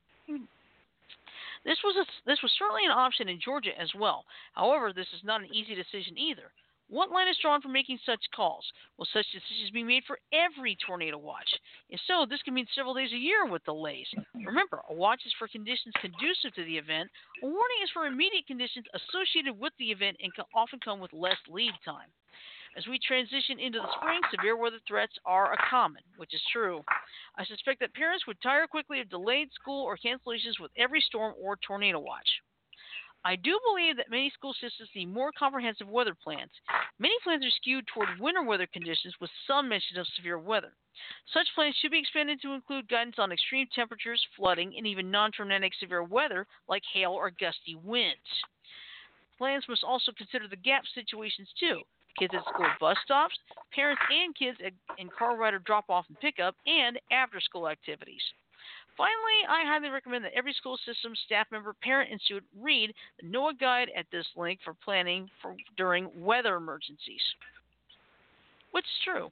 This was a, this was certainly an option in Georgia as well. However, this is not an easy decision either. What line is drawn for making such calls? Will such decisions be made for every tornado watch? If so, this can mean several days a year with delays. Remember, a watch is for conditions conducive to the event. A warning is for immediate conditions associated with the event and can often come with less lead time. As we transition into the spring, severe weather threats are a common, which is true. I suspect that parents would tire quickly of delayed school or cancellations with every storm or tornado watch. I do believe that many school systems need more comprehensive weather plans. Many plans are skewed toward winter weather conditions with some mention of severe weather. Such plans should be expanded to include guidance on extreme temperatures, flooding, and even non-tornadic severe weather like hail or gusty winds. Plans must also consider the gap situations too. Kids at school bus stops, parents and kids at, in car rider drop-off and pickup, and after-school activities. Finally, I highly recommend that every school system, staff member, parent, and student read the NOAA guide at this link for planning for during weather emergencies. Which is true.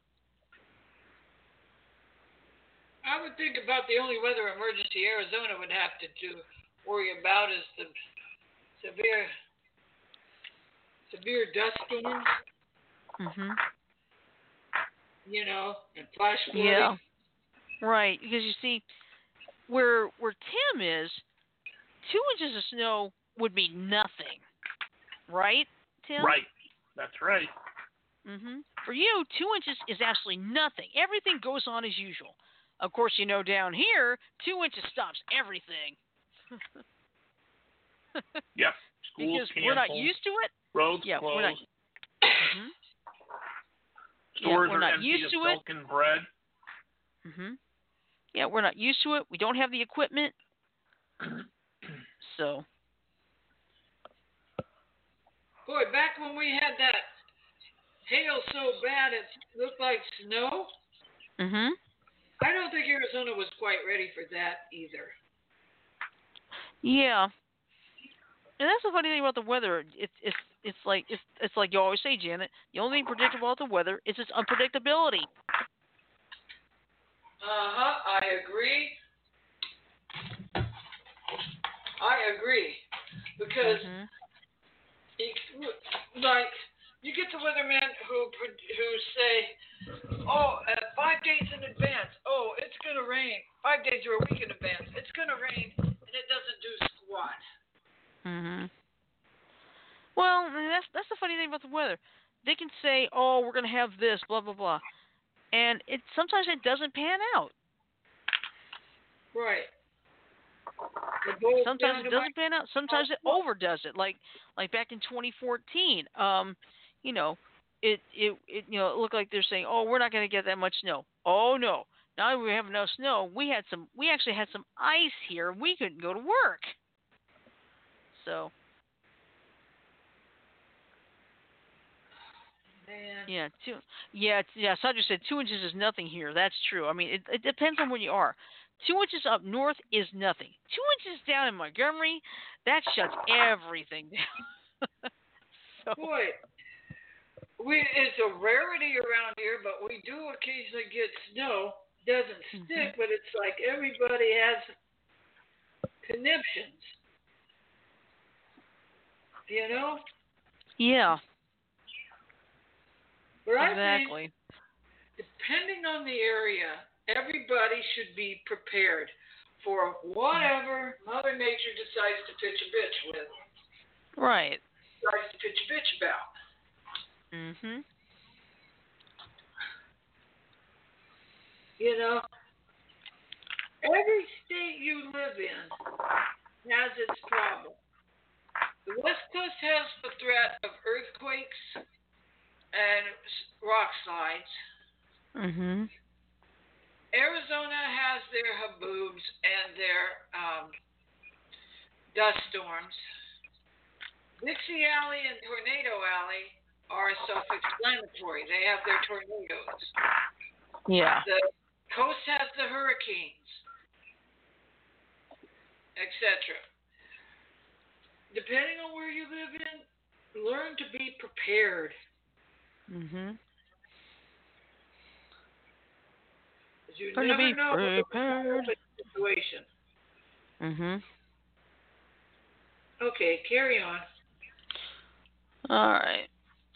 I would think about the only weather emergency Arizona would have to do worry about is the severe severe dust storms. Mhm. You know, and flash flooding. Yeah. Right, because you see, where where Tim is, two inches of snow would be nothing, right, Tim? Right. That's right. Mhm. For you, two inches is absolutely nothing. Everything goes on as usual. Of course, you know down here, two inches stops everything. Yep. Schools Because canceled. we're not used to it. Roads Yeah, closed. we're not. Mhm. Stores yeah, we're are not empty used of to milk and bread. it. Mhm. Yeah, we're not used to it. We don't have the equipment. So. Boy, back when we had that hail so bad it looked like snow, Mhm. I don't think Arizona was quite ready for that either. Yeah. And that's the funny thing about the weather. It's it's it's like it's it's like you always say, Janet. The only thing predictable about the weather is its unpredictability. Uh huh. I agree. I agree because Mhm. it, like you get the weathermen who who say, oh, uh, five days in advance. Oh, it's gonna rain. Five days or a week in advance. It's gonna rain, and it doesn't do squat. Mhm. Well, and that's that's the funny thing about the weather. They can say, "Oh, we're going to have this, blah blah blah," and it sometimes it doesn't pan out. Right. Sometimes it doesn't pan out. Sometimes it overdoes it. Like like back in twenty fourteen, um, you know, it it it you know it looked like they're saying, "Oh, we're not going to get that much snow." Oh no! Now that we have enough snow, we had some. We actually had some ice here. We couldn't go to work. So. Man. Yeah, two. Yeah, it's- yeah. Sandra said two inches is nothing here. That's true. I mean, it, it depends on where you are. Two inches up north is nothing. Two inches down in Montgomery, that shuts everything down. so, Boy, we it's a rarity around here, but we do occasionally get snow. Doesn't stick, mm-hmm. but it's like everybody has conniptions. You know? Yeah. But exactly. I think, depending on the area, everybody should be prepared for whatever Mother Nature decides to pitch a bitch with. Right. Decides to pitch a bitch about. Mhm. You know, every state you live in has its problem. The West Coast has the threat of earthquakes and rock slides. Mhm. Arizona has their haboobs and their um, dust storms. Dixie Alley and Tornado Alley are self-explanatory. They have their tornadoes. Yeah. The coast has the hurricanes, et cetera. Depending on where you live in, learn to be prepared. Mhm. You Learn never to be know prepared. the situation. Mhm. Okay, carry on. All right.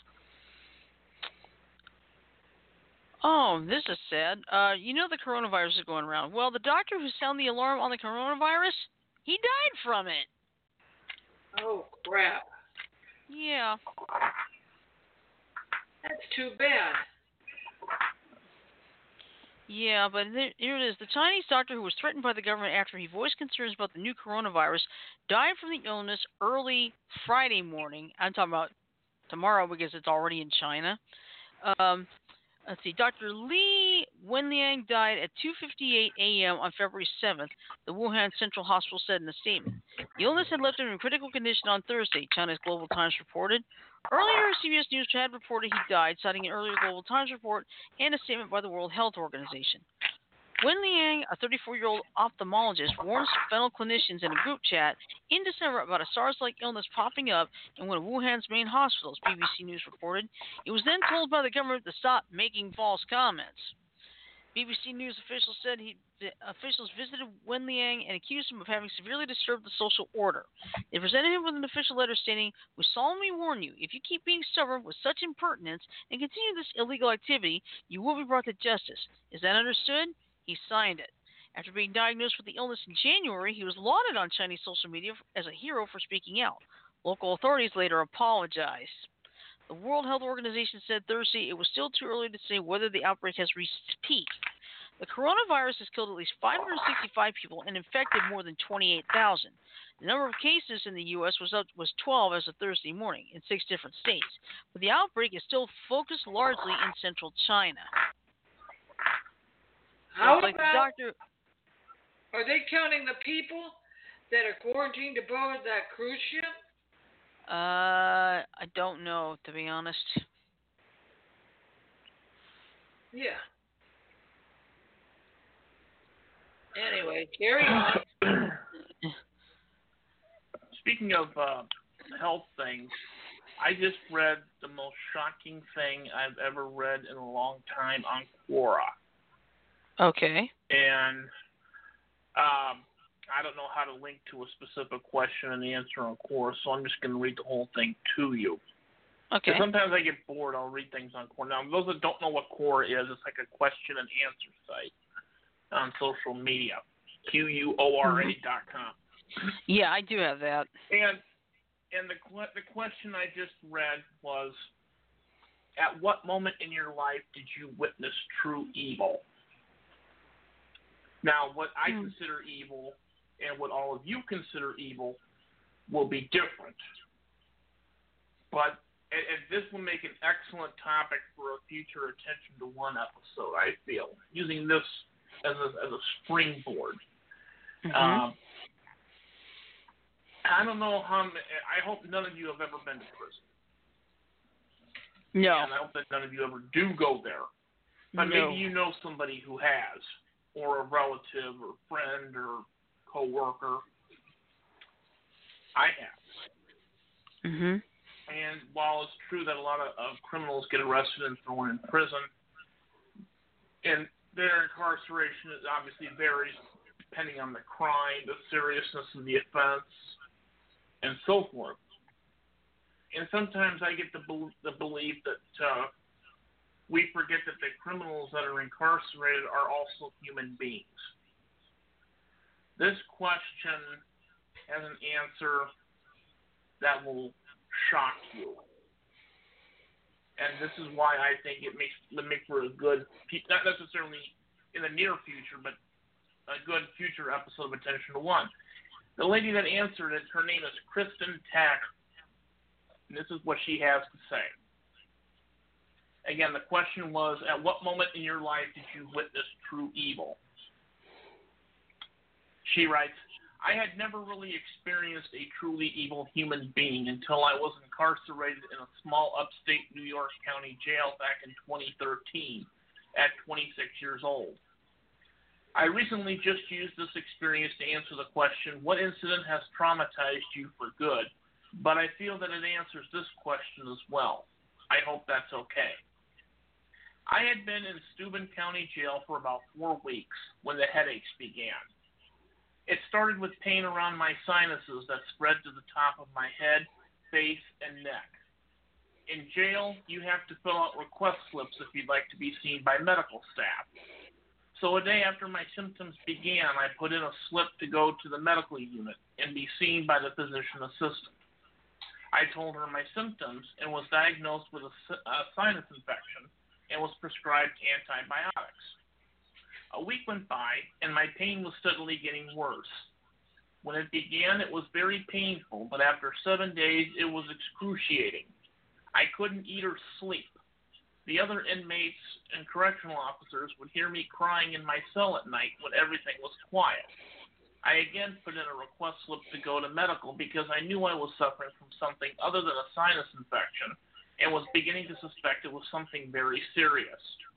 Oh, this is sad. Uh, you know the coronavirus is going around. Well, the doctor who sounded the alarm on the coronavirus, he died from it. Oh, crap. Yeah. That's too bad. Yeah, but here it is. The Chinese doctor who was threatened by the government after he voiced concerns about the new coronavirus died from the illness early Friday morning. I'm talking about tomorrow because it's already in China. Um, let's see. Doctor Li Wenliang died at two fifty-eight a.m. on February seventh, the Wuhan Central Hospital said in a statement. The illness had left him in critical condition on Thursday, China's Global Times reported. Earlier, C B S News had reported he died, citing an earlier Global Times report and a statement by the World Health Organization. Wenliang, a thirty-four-year-old ophthalmologist, warned fellow clinicians in a group chat in December about a SARS-like illness popping up in one of Wuhan's main hospitals, B B C News reported. He was then told by the government to stop making false comments. B B C News officials said he, the officials visited Wenliang and accused him of having severely disturbed the social order. They presented him with an official letter stating, "We solemnly warn you, if you keep being stubborn with such impertinence and continue this illegal activity, you will be brought to justice. Is that understood?" He signed it. After being diagnosed with the illness in January, he was lauded on Chinese social media as a hero for speaking out. Local authorities later apologized. The World Health Organization said Thursday it was still too early to say whether the outbreak has reached its peak. The coronavirus has killed at least five hundred sixty-five people and infected more than twenty-eight thousand. The number of cases in the U S was up was twelve as of Thursday morning in six different states, but the outbreak is still focused largely in central China. How like about, the doctor, are they counting the people that are quarantined aboard that cruise ship? Uh, I don't know, to be honest. Yeah. Anyway, carry on. Speaking of uh, health things, I just read the most shocking thing I've ever read in a long time on Quora. Okay. And um, I don't know how to link to a specific question and the answer on Quora, so I'm just going to read the whole thing to you. Okay. Sometimes I get bored, I'll read things on Quora. Now, those that don't know what Quora is, it's like a question and answer site on social media. Q U O R A dot com. Yeah, I do have that. And and the the question I just read was, at what moment in your life did you witness true evil? Now, what I mm. consider evil and what all of you consider evil will be different. But and, and this will make an excellent topic for a future Attention to One episode, I feel, using this as a, as a springboard. Mm-hmm. Um, I don't know how. I hope none of you have ever been to prison. No. And I hope that none of you ever do go there. But no. maybe you know somebody who has, or a relative, or friend, or coworker. I have. Mhm. And while it's true that a lot of, of criminals get arrested and thrown in prison, and their incarceration is obviously varies depending on the crime, the seriousness of the offense, and so forth. And sometimes I get the, be- the belief that uh, we forget that the criminals that are incarcerated are also human beings. This question has an answer that will shock you. And this is why I think it makes it make for a good, not necessarily in the near future, but a good future episode of Attention to One. The lady that answered it, her name is Kristen Tack, and this is what she has to say. Again, the question was, at what moment in your life did you witness true evil? She writes, I had never really experienced a truly evil human being until I was incarcerated in a small upstate New York County jail back in twenty thirteen at twenty-six years old. I recently just used this experience to answer the question, what incident has traumatized you for good? But I feel that it answers this question as well. I hope that's okay. I had been in Steuben County Jail for about four weeks when the headaches began. It started with pain around my sinuses that spread to the top of my head, face, and neck. In jail, you have to fill out request slips if you'd like to be seen by medical staff. So a day after my symptoms began, I put in a slip to go to the medical unit and be seen by the physician assistant. I told her my symptoms and was diagnosed with a, a sinus infection and was prescribed antibiotics. A week went by, and my pain was steadily getting worse. When it began, it was very painful, but after seven days, it was excruciating. I couldn't eat or sleep. The other inmates and correctional officers would hear me crying in my cell at night when everything was quiet. I again put in a request slip to go to medical because I knew I was suffering from something other than a sinus infection and was beginning to suspect it was something very serious.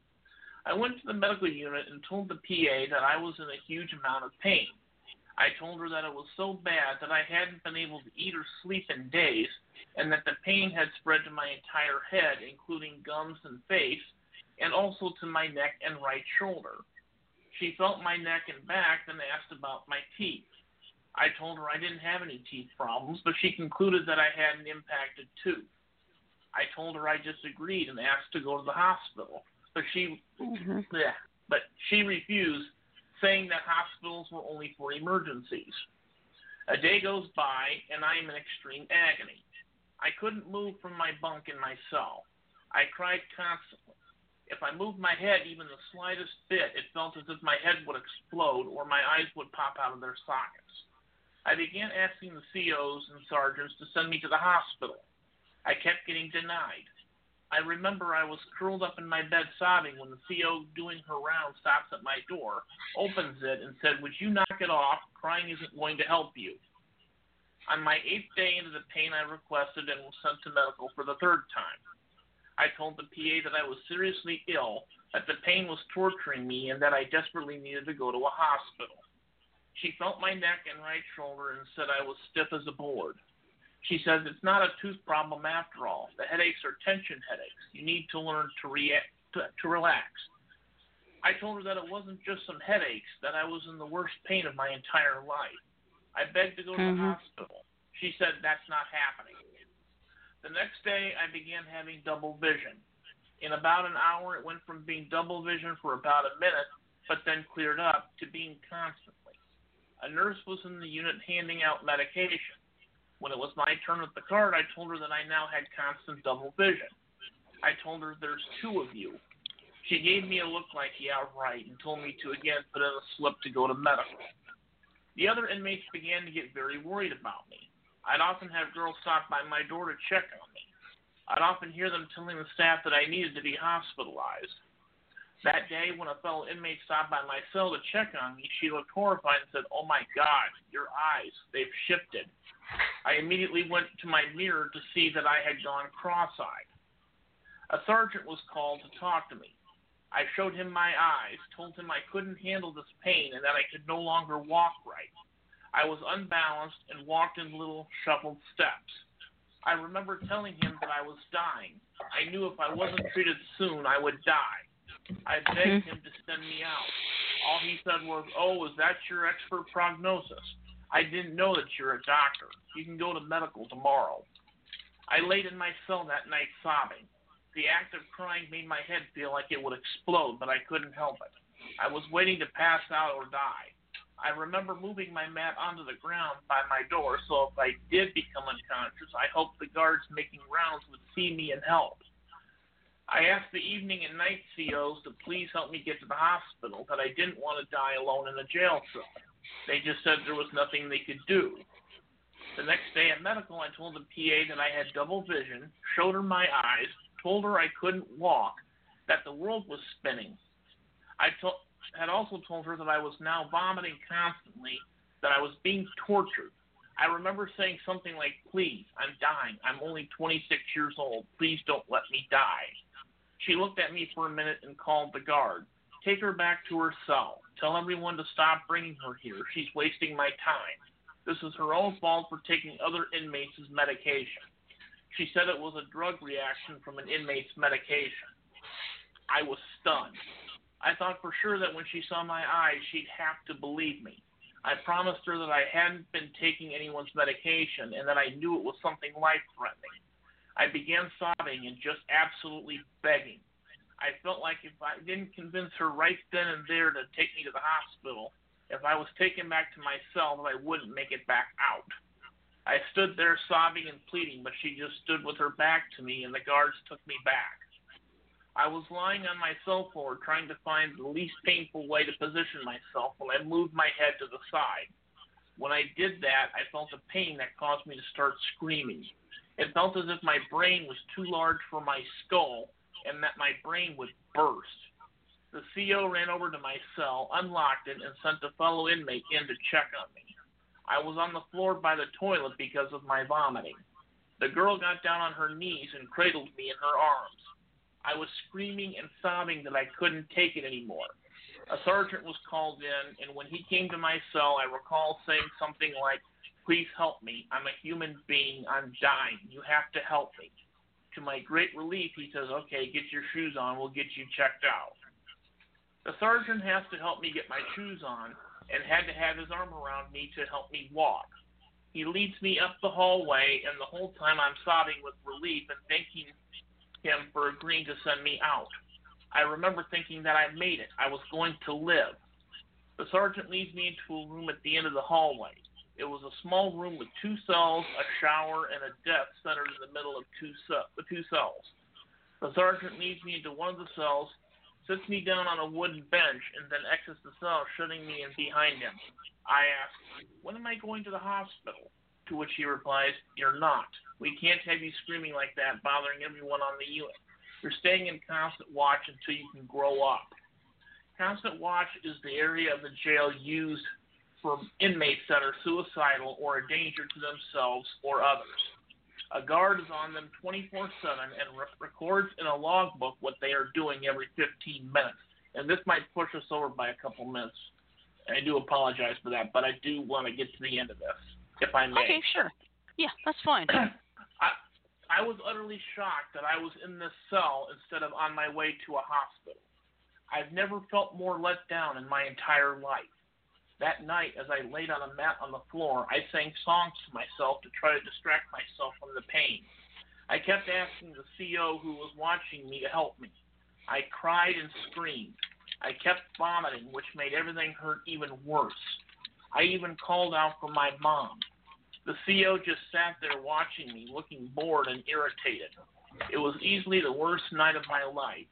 I went to the medical unit and told the P A that I was in a huge amount of pain. I told her that it was so bad that I hadn't been able to eat or sleep in days and that the pain had spread to my entire head, including gums and face, and also to my neck and right shoulder. She felt my neck and back and asked about my teeth. I told her I didn't have any teeth problems, but she concluded that I had an impacted tooth. I told her I disagreed and asked to go to the hospital. But she, mm-hmm. yeah, but she refused, saying that hospitals were only for emergencies. A day goes by, and I am in extreme agony. I couldn't move from my bunk in my cell. I cried constantly. If I moved my head even the slightest bit, it felt as if my head would explode or my eyes would pop out of their sockets. I began asking the C Os and sergeants to send me to the hospital. I kept getting denied. I remember I was curled up in my bed sobbing when the C O doing her round stops at my door, opens it, and said, "Would you knock it off? Crying isn't going to help you." On my eighth day into the pain, I requested and was sent to medical for the third time. I told the P A that I was seriously ill, that the pain was torturing me, and that I desperately needed to go to a hospital. She felt my neck and right shoulder and said I was stiff as a board. She says it's not a tooth problem after all. The headaches are tension headaches. You need to learn to, react, to, to relax. I told her that it wasn't just some headaches, that I was in the worst pain of my entire life. I begged to go to mm-hmm. the hospital. She said that's not happening. The next day, I began having double vision. In about an hour, it went from being double vision for about a minute, but then cleared up, to being constantly. A nurse was in the unit handing out medication. When it was my turn with the card, I told her that I now had constant double vision. I told her there's two of you. She gave me a look like, yeah, right, and told me to again put in a slip to go to medical. The other inmates began to get very worried about me. I'd often have girls stop by my door to check on me. I'd often hear them telling the staff that I needed to be hospitalized. That day, when a fellow inmate stopped by my cell to check on me, she looked horrified and said, "Oh my God, your eyes, they've shifted." I immediately went to my mirror to see that I had gone cross-eyed. A sergeant was called to talk to me. I showed him my eyes, told him I couldn't handle this pain and that I could no longer walk right. I was unbalanced and walked in little shuffled steps. I remember telling him that I was dying. I knew if I wasn't treated soon, I would die. I begged him to send me out. All he said was, "Oh, is that your expert prognosis? I didn't know that you're a doctor. You can go to medical tomorrow." I laid in my cell that night sobbing. The act of crying made my head feel like it would explode, but I couldn't help it. I was waiting to pass out or die. I remember moving my mat onto the ground by my door, so if I did become unconscious, I hoped the guards making rounds would see me and help. I asked the evening and night C Os to please help me get to the hospital, that I didn't want to die alone in a jail cell. They just said there was nothing they could do. The next day at medical, I told the P A that I had double vision, showed her my eyes, told her I couldn't walk, that the world was spinning. I to- had also told her that I was now vomiting constantly, that I was being tortured. I remember saying something like, please, I'm dying. I'm only twenty-six years old. Please don't let me die. She looked at me for a minute and called the guard. Take her back to her cell. Tell everyone to stop bringing her here. She's wasting my time. This is her own fault for taking other inmates' medication. She said it was a drug reaction from an inmate's medication. I was stunned. I thought for sure that when she saw my eyes, she'd have to believe me. I promised her that I hadn't been taking anyone's medication and that I knew it was something life-threatening. I began sobbing and just absolutely begging. I felt like if I didn't convince her right then and there to take me to the hospital, if I was taken back to my cell, that I wouldn't make it back out. I stood there sobbing and pleading, but she just stood with her back to me and the guards took me back. I was lying on my cell floor trying to find the least painful way to position myself when I moved my head to the side. When I did that, I felt a pain that caused me to start screaming. It felt as if my brain was too large for my skull and that my brain would burst. The C O ran over to my cell, unlocked it, and sent a fellow inmate in to check on me. I was on the floor by the toilet because of my vomiting. The girl got down on her knees and cradled me in her arms. I was screaming and sobbing that I couldn't take it anymore. A sergeant was called in, and when he came to my cell, I recall saying something like, please help me. I'm a human being. I'm dying. You have to help me. To my great relief, he says, okay, get your shoes on. We'll get you checked out. The sergeant has to help me get my shoes on and had to have his arm around me to help me walk. He leads me up the hallway, and the whole time I'm sobbing with relief and thanking him for agreeing to send me out. I remember thinking that I made it. I was going to live. The sergeant leads me into a room at the end of the hallway. It was a small room with two cells, a shower, and a desk centered in the middle of two, ce- the two cells. The sergeant leads me into one of the cells, sits me down on a wooden bench, and then exits the cell, shutting me in behind him. I ask, when am I going to the hospital? To which he replies, you're not. We can't have you screaming like that, bothering everyone on the unit. You're staying in constant watch until you can grow up. Constant watch is the area of the jail used for inmates that are suicidal or a danger to themselves or others. A guard is on them twenty-four seven and re- records in a logbook what they are doing every fifteen minutes. And this might push us over by a couple minutes. I do apologize for that, but I do want to get to the end of this, if I may. Okay, sure. Yeah, that's fine. I, I was utterly shocked that I was in this cell instead of on my way to a hospital. I've never felt more let down in my entire life. That night, as I laid on a mat on the floor, I sang songs to myself to try to distract myself from the pain. I kept asking the C O who was watching me to help me. I cried and screamed. I kept vomiting, which made everything hurt even worse. I even called out for my mom. The C O just sat there watching me, looking bored and irritated. It was easily the worst night of my life.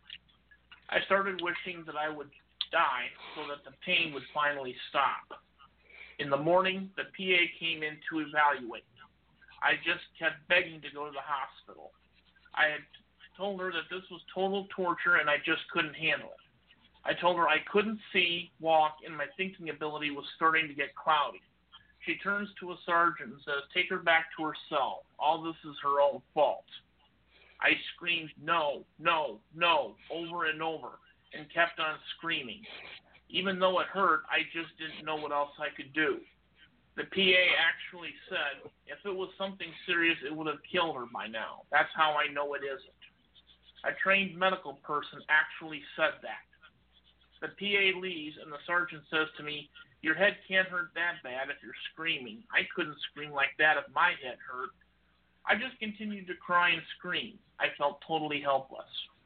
I started wishing that I would die so that the pain would finally stop. In the morning, the P A came in to evaluate me. I just kept begging to go to the hospital. I had told her that this was total torture and I just couldn't handle it. I told her I couldn't see, walk, and my thinking ability was starting to get cloudy. She turns to a sergeant and says, take her back to her cell. All this is her own fault. I screamed, no, no, no, over and over, and kept on screaming. Even though it hurt, I just didn't know what else I could do. The P A actually said, if it was something serious, it would have killed her by now. That's how I know it isn't. A trained medical person actually said that. The P A leaves, and the sergeant says to me, your head can't hurt that bad if you're screaming. I couldn't scream like that if my head hurt. I just continued to cry and scream. I felt totally helpless.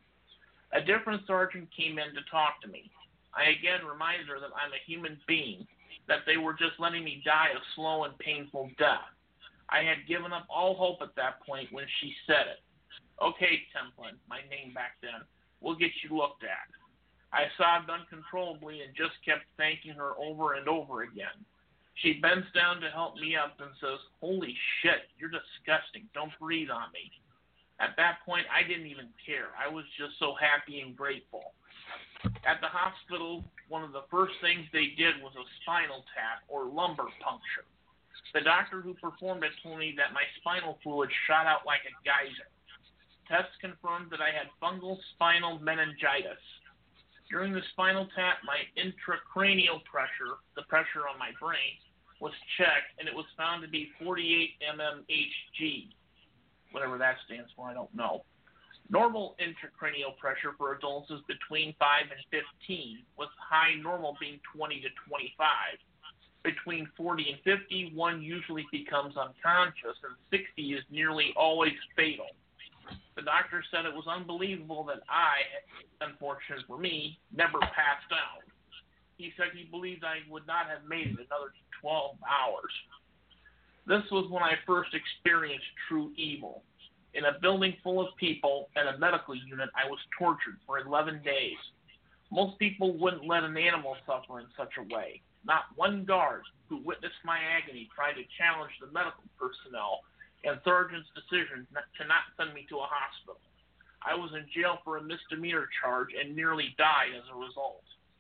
A different sergeant came in to talk to me. I again reminded her that I'm a human being, that they were just letting me die a slow and painful death. I had given up all hope at that point when she said it. Okay, Templin, my name back then, we'll get you looked at. I sobbed uncontrollably and just kept thanking her over and over again. She bends down to help me up and says, holy shit, you're disgusting. Don't breathe on me. At that point, I didn't even care. I was just so happy and grateful. At the hospital, one of the first things they did was a spinal tap or lumbar puncture. The doctor who performed it told me that my spinal fluid shot out like a geyser. Tests confirmed that I had fungal spinal meningitis. During the spinal tap, my intracranial pressure, the pressure on my brain, was checked, and it was found to be forty-eight millimeters Hg. Whatever that stands for, I don't know. Normal intracranial pressure for adults is between five and fifteen, with high normal being twenty to twenty-five. Between forty and fifty, one usually becomes unconscious, and sixty is nearly always fatal. The doctor said it was unbelievable that I, unfortunate for me, never passed out. He said he believed I would not have made it another twelve hours. This was when I first experienced true evil. In a building full of people and a medical unit, I was tortured for eleven days. Most people wouldn't let an animal suffer in such a way. Not one guard who witnessed my agony tried to challenge the medical personnel and sergeant's decision not, to not send me to a hospital. I was in jail for a misdemeanor charge and nearly died as a result.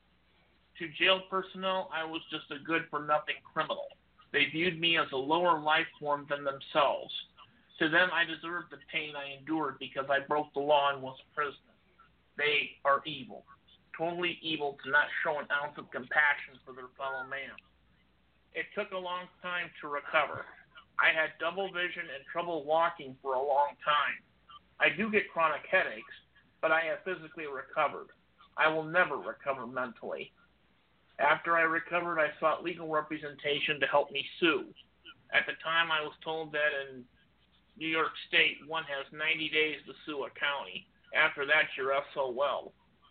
To jail personnel, I was just a good-for-nothing criminal. They viewed me as a lower life form than themselves. To them, I deserved the pain I endured because I broke the law and was a prisoner. They are evil, totally evil to not show an ounce of compassion for their fellow man. It took a long time to recover. I had double vision and trouble walking for a long time. I do get chronic headaches, but I have physically recovered. I will never recover mentally. After I recovered, I sought legal representation to help me sue. At the time, I was told that in New York State, one has ninety days to sue a county. After that, you're S O L.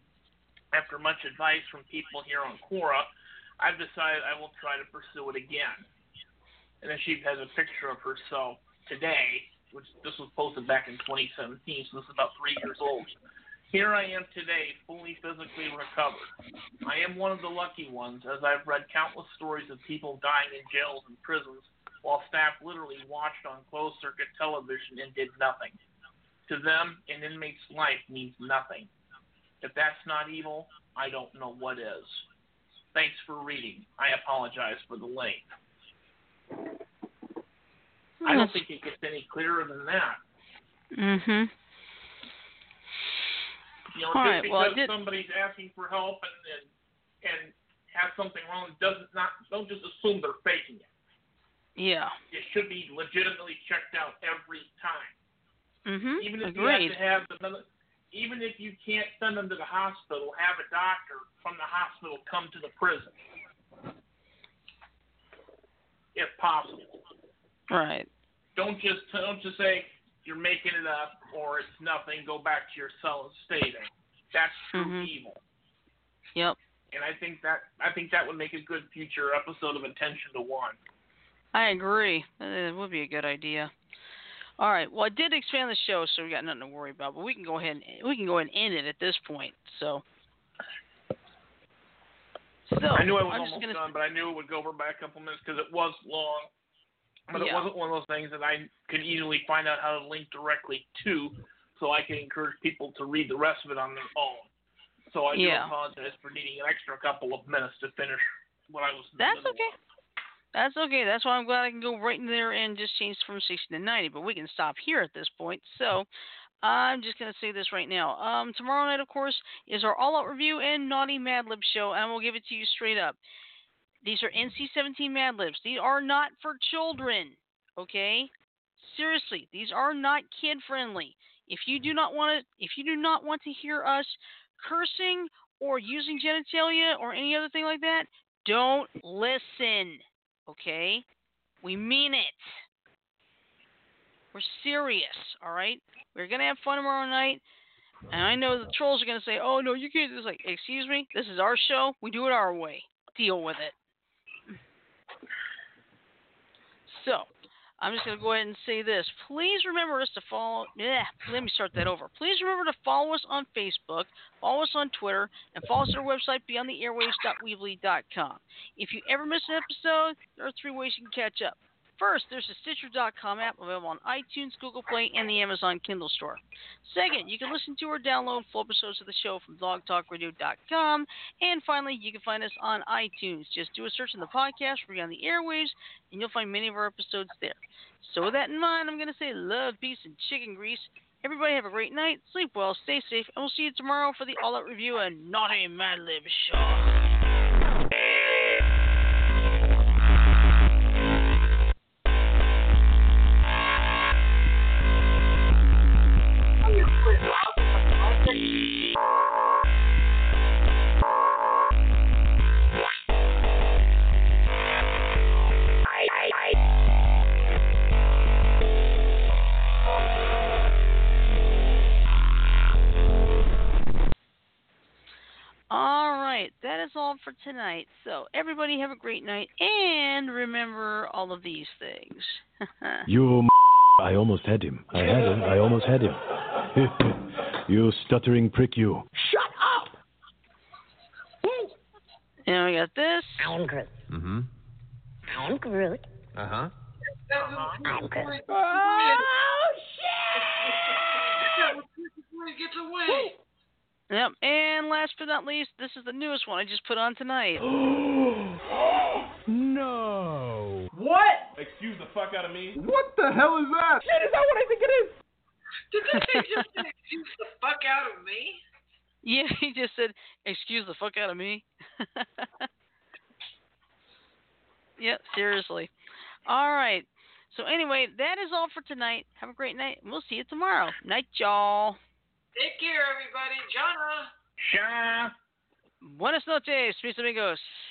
After much advice from people here on Quora, I've decided I will try to pursue it again. And then she has a picture of herself today, which this was posted back in twenty seventeen, so this is about three years old. Here I am today, fully physically recovered. I am one of the lucky ones, as I've read countless stories of people dying in jails and prisons while staff literally watched on closed-circuit television and did nothing. To them, an inmate's life means nothing. If that's not evil, I don't know what is. Thanks for reading. I apologize for the length. I don't think it gets any clearer than that. Mm-hmm. You know, All just right, because well, did... somebody's asking for help and, and and has something wrong, doesn't not don't just assume they're faking it. Yeah. It should be legitimately checked out every time. Mm-hmm. Even if Agreed. you have to have the even if you can't send them to the hospital, have a doctor from the hospital come to the prison, if possible. Right. Don't just don't just say you're making it up or it's nothing. Go back to your cell and stay there. That's true mm-hmm. evil. Yep. And I think that I think that would make a good future episode of Attention to One. I agree. It would be a good idea. All right. Well, I did expand the show, so we got nothing to worry about. But we can go ahead and we can go ahead and end it at this point. So. So I knew I was I'm almost gonna... done, but I knew it would go over by a couple minutes because it was long. But yeah. it wasn't one of those things that I could easily find out how to link directly to, so I can encourage people to read the rest of it on their own. So I do yeah. apologize for needing an extra couple of minutes to finish what I was. That's okay. Of. That's okay. That's why I'm glad I can go right in there and just change from sixty to ninety. But we can stop here at this point. So I'm just going to say this right now. Um, tomorrow night, of course, is our All-Out Review and Naughty Mad Lib show, and we'll give it to you straight up. These are N C seventeen Mad Libs. These are not for children, okay? Seriously, these are not kid-friendly. If you do not want to, if you do not want to hear us cursing or using genitalia or any other thing like that, don't listen, okay? We mean it. We're serious, all right? We're gonna have fun tomorrow night, and I know the trolls are gonna say, "Oh no, you can't." It's like, excuse me, this is our show. We do it our way. Deal with it. So, I'm just going to go ahead and say this. Please remember us to follow. Yeah, let me start that over. Please remember to follow us on Facebook, follow us on Twitter, and follow us on our website, beyond the airwaves dot weebly dot com. If you ever miss an episode, there are three ways you can catch up. First, there's the Stitcher dot com app available on iTunes, Google Play, and the Amazon Kindle store. Second, you can listen to or download full episodes of the show from blog talk radio dot com. And finally, you can find us on iTunes. Just do a search in the podcast for Beyond the Airwaves, and you'll find many of our episodes there. So with that in mind, I'm going to say love, peace, and chicken grease. Everybody have a great night, sleep well, stay safe, and we'll see you tomorrow for the All Out Review and Naughty Mad Lib Show. All right, that is all for tonight. So everybody have a great night, and remember all of these things. You m- I almost had him. I had him. I almost had him. You stuttering prick, you. Shut up! And we got this. I'm Groot. Mm-hmm. I'm Groot. Uh-huh. I'm Groot. Oh, shit! Gets away. Yep, and last but not least, this is the newest one I just put on tonight. No. What? Excuse the fuck out of me. What the hell is that? Shit, is that what I think it is? Did this thing just say, excuse the fuck out of me? Yeah, he just said, excuse the fuck out of me. Yep, seriously. All right. So anyway, that is all for tonight. Have a great night, and we'll see you tomorrow. Night, y'all. Take care, everybody. Jana. Sha. Buenas noches, mis amigos.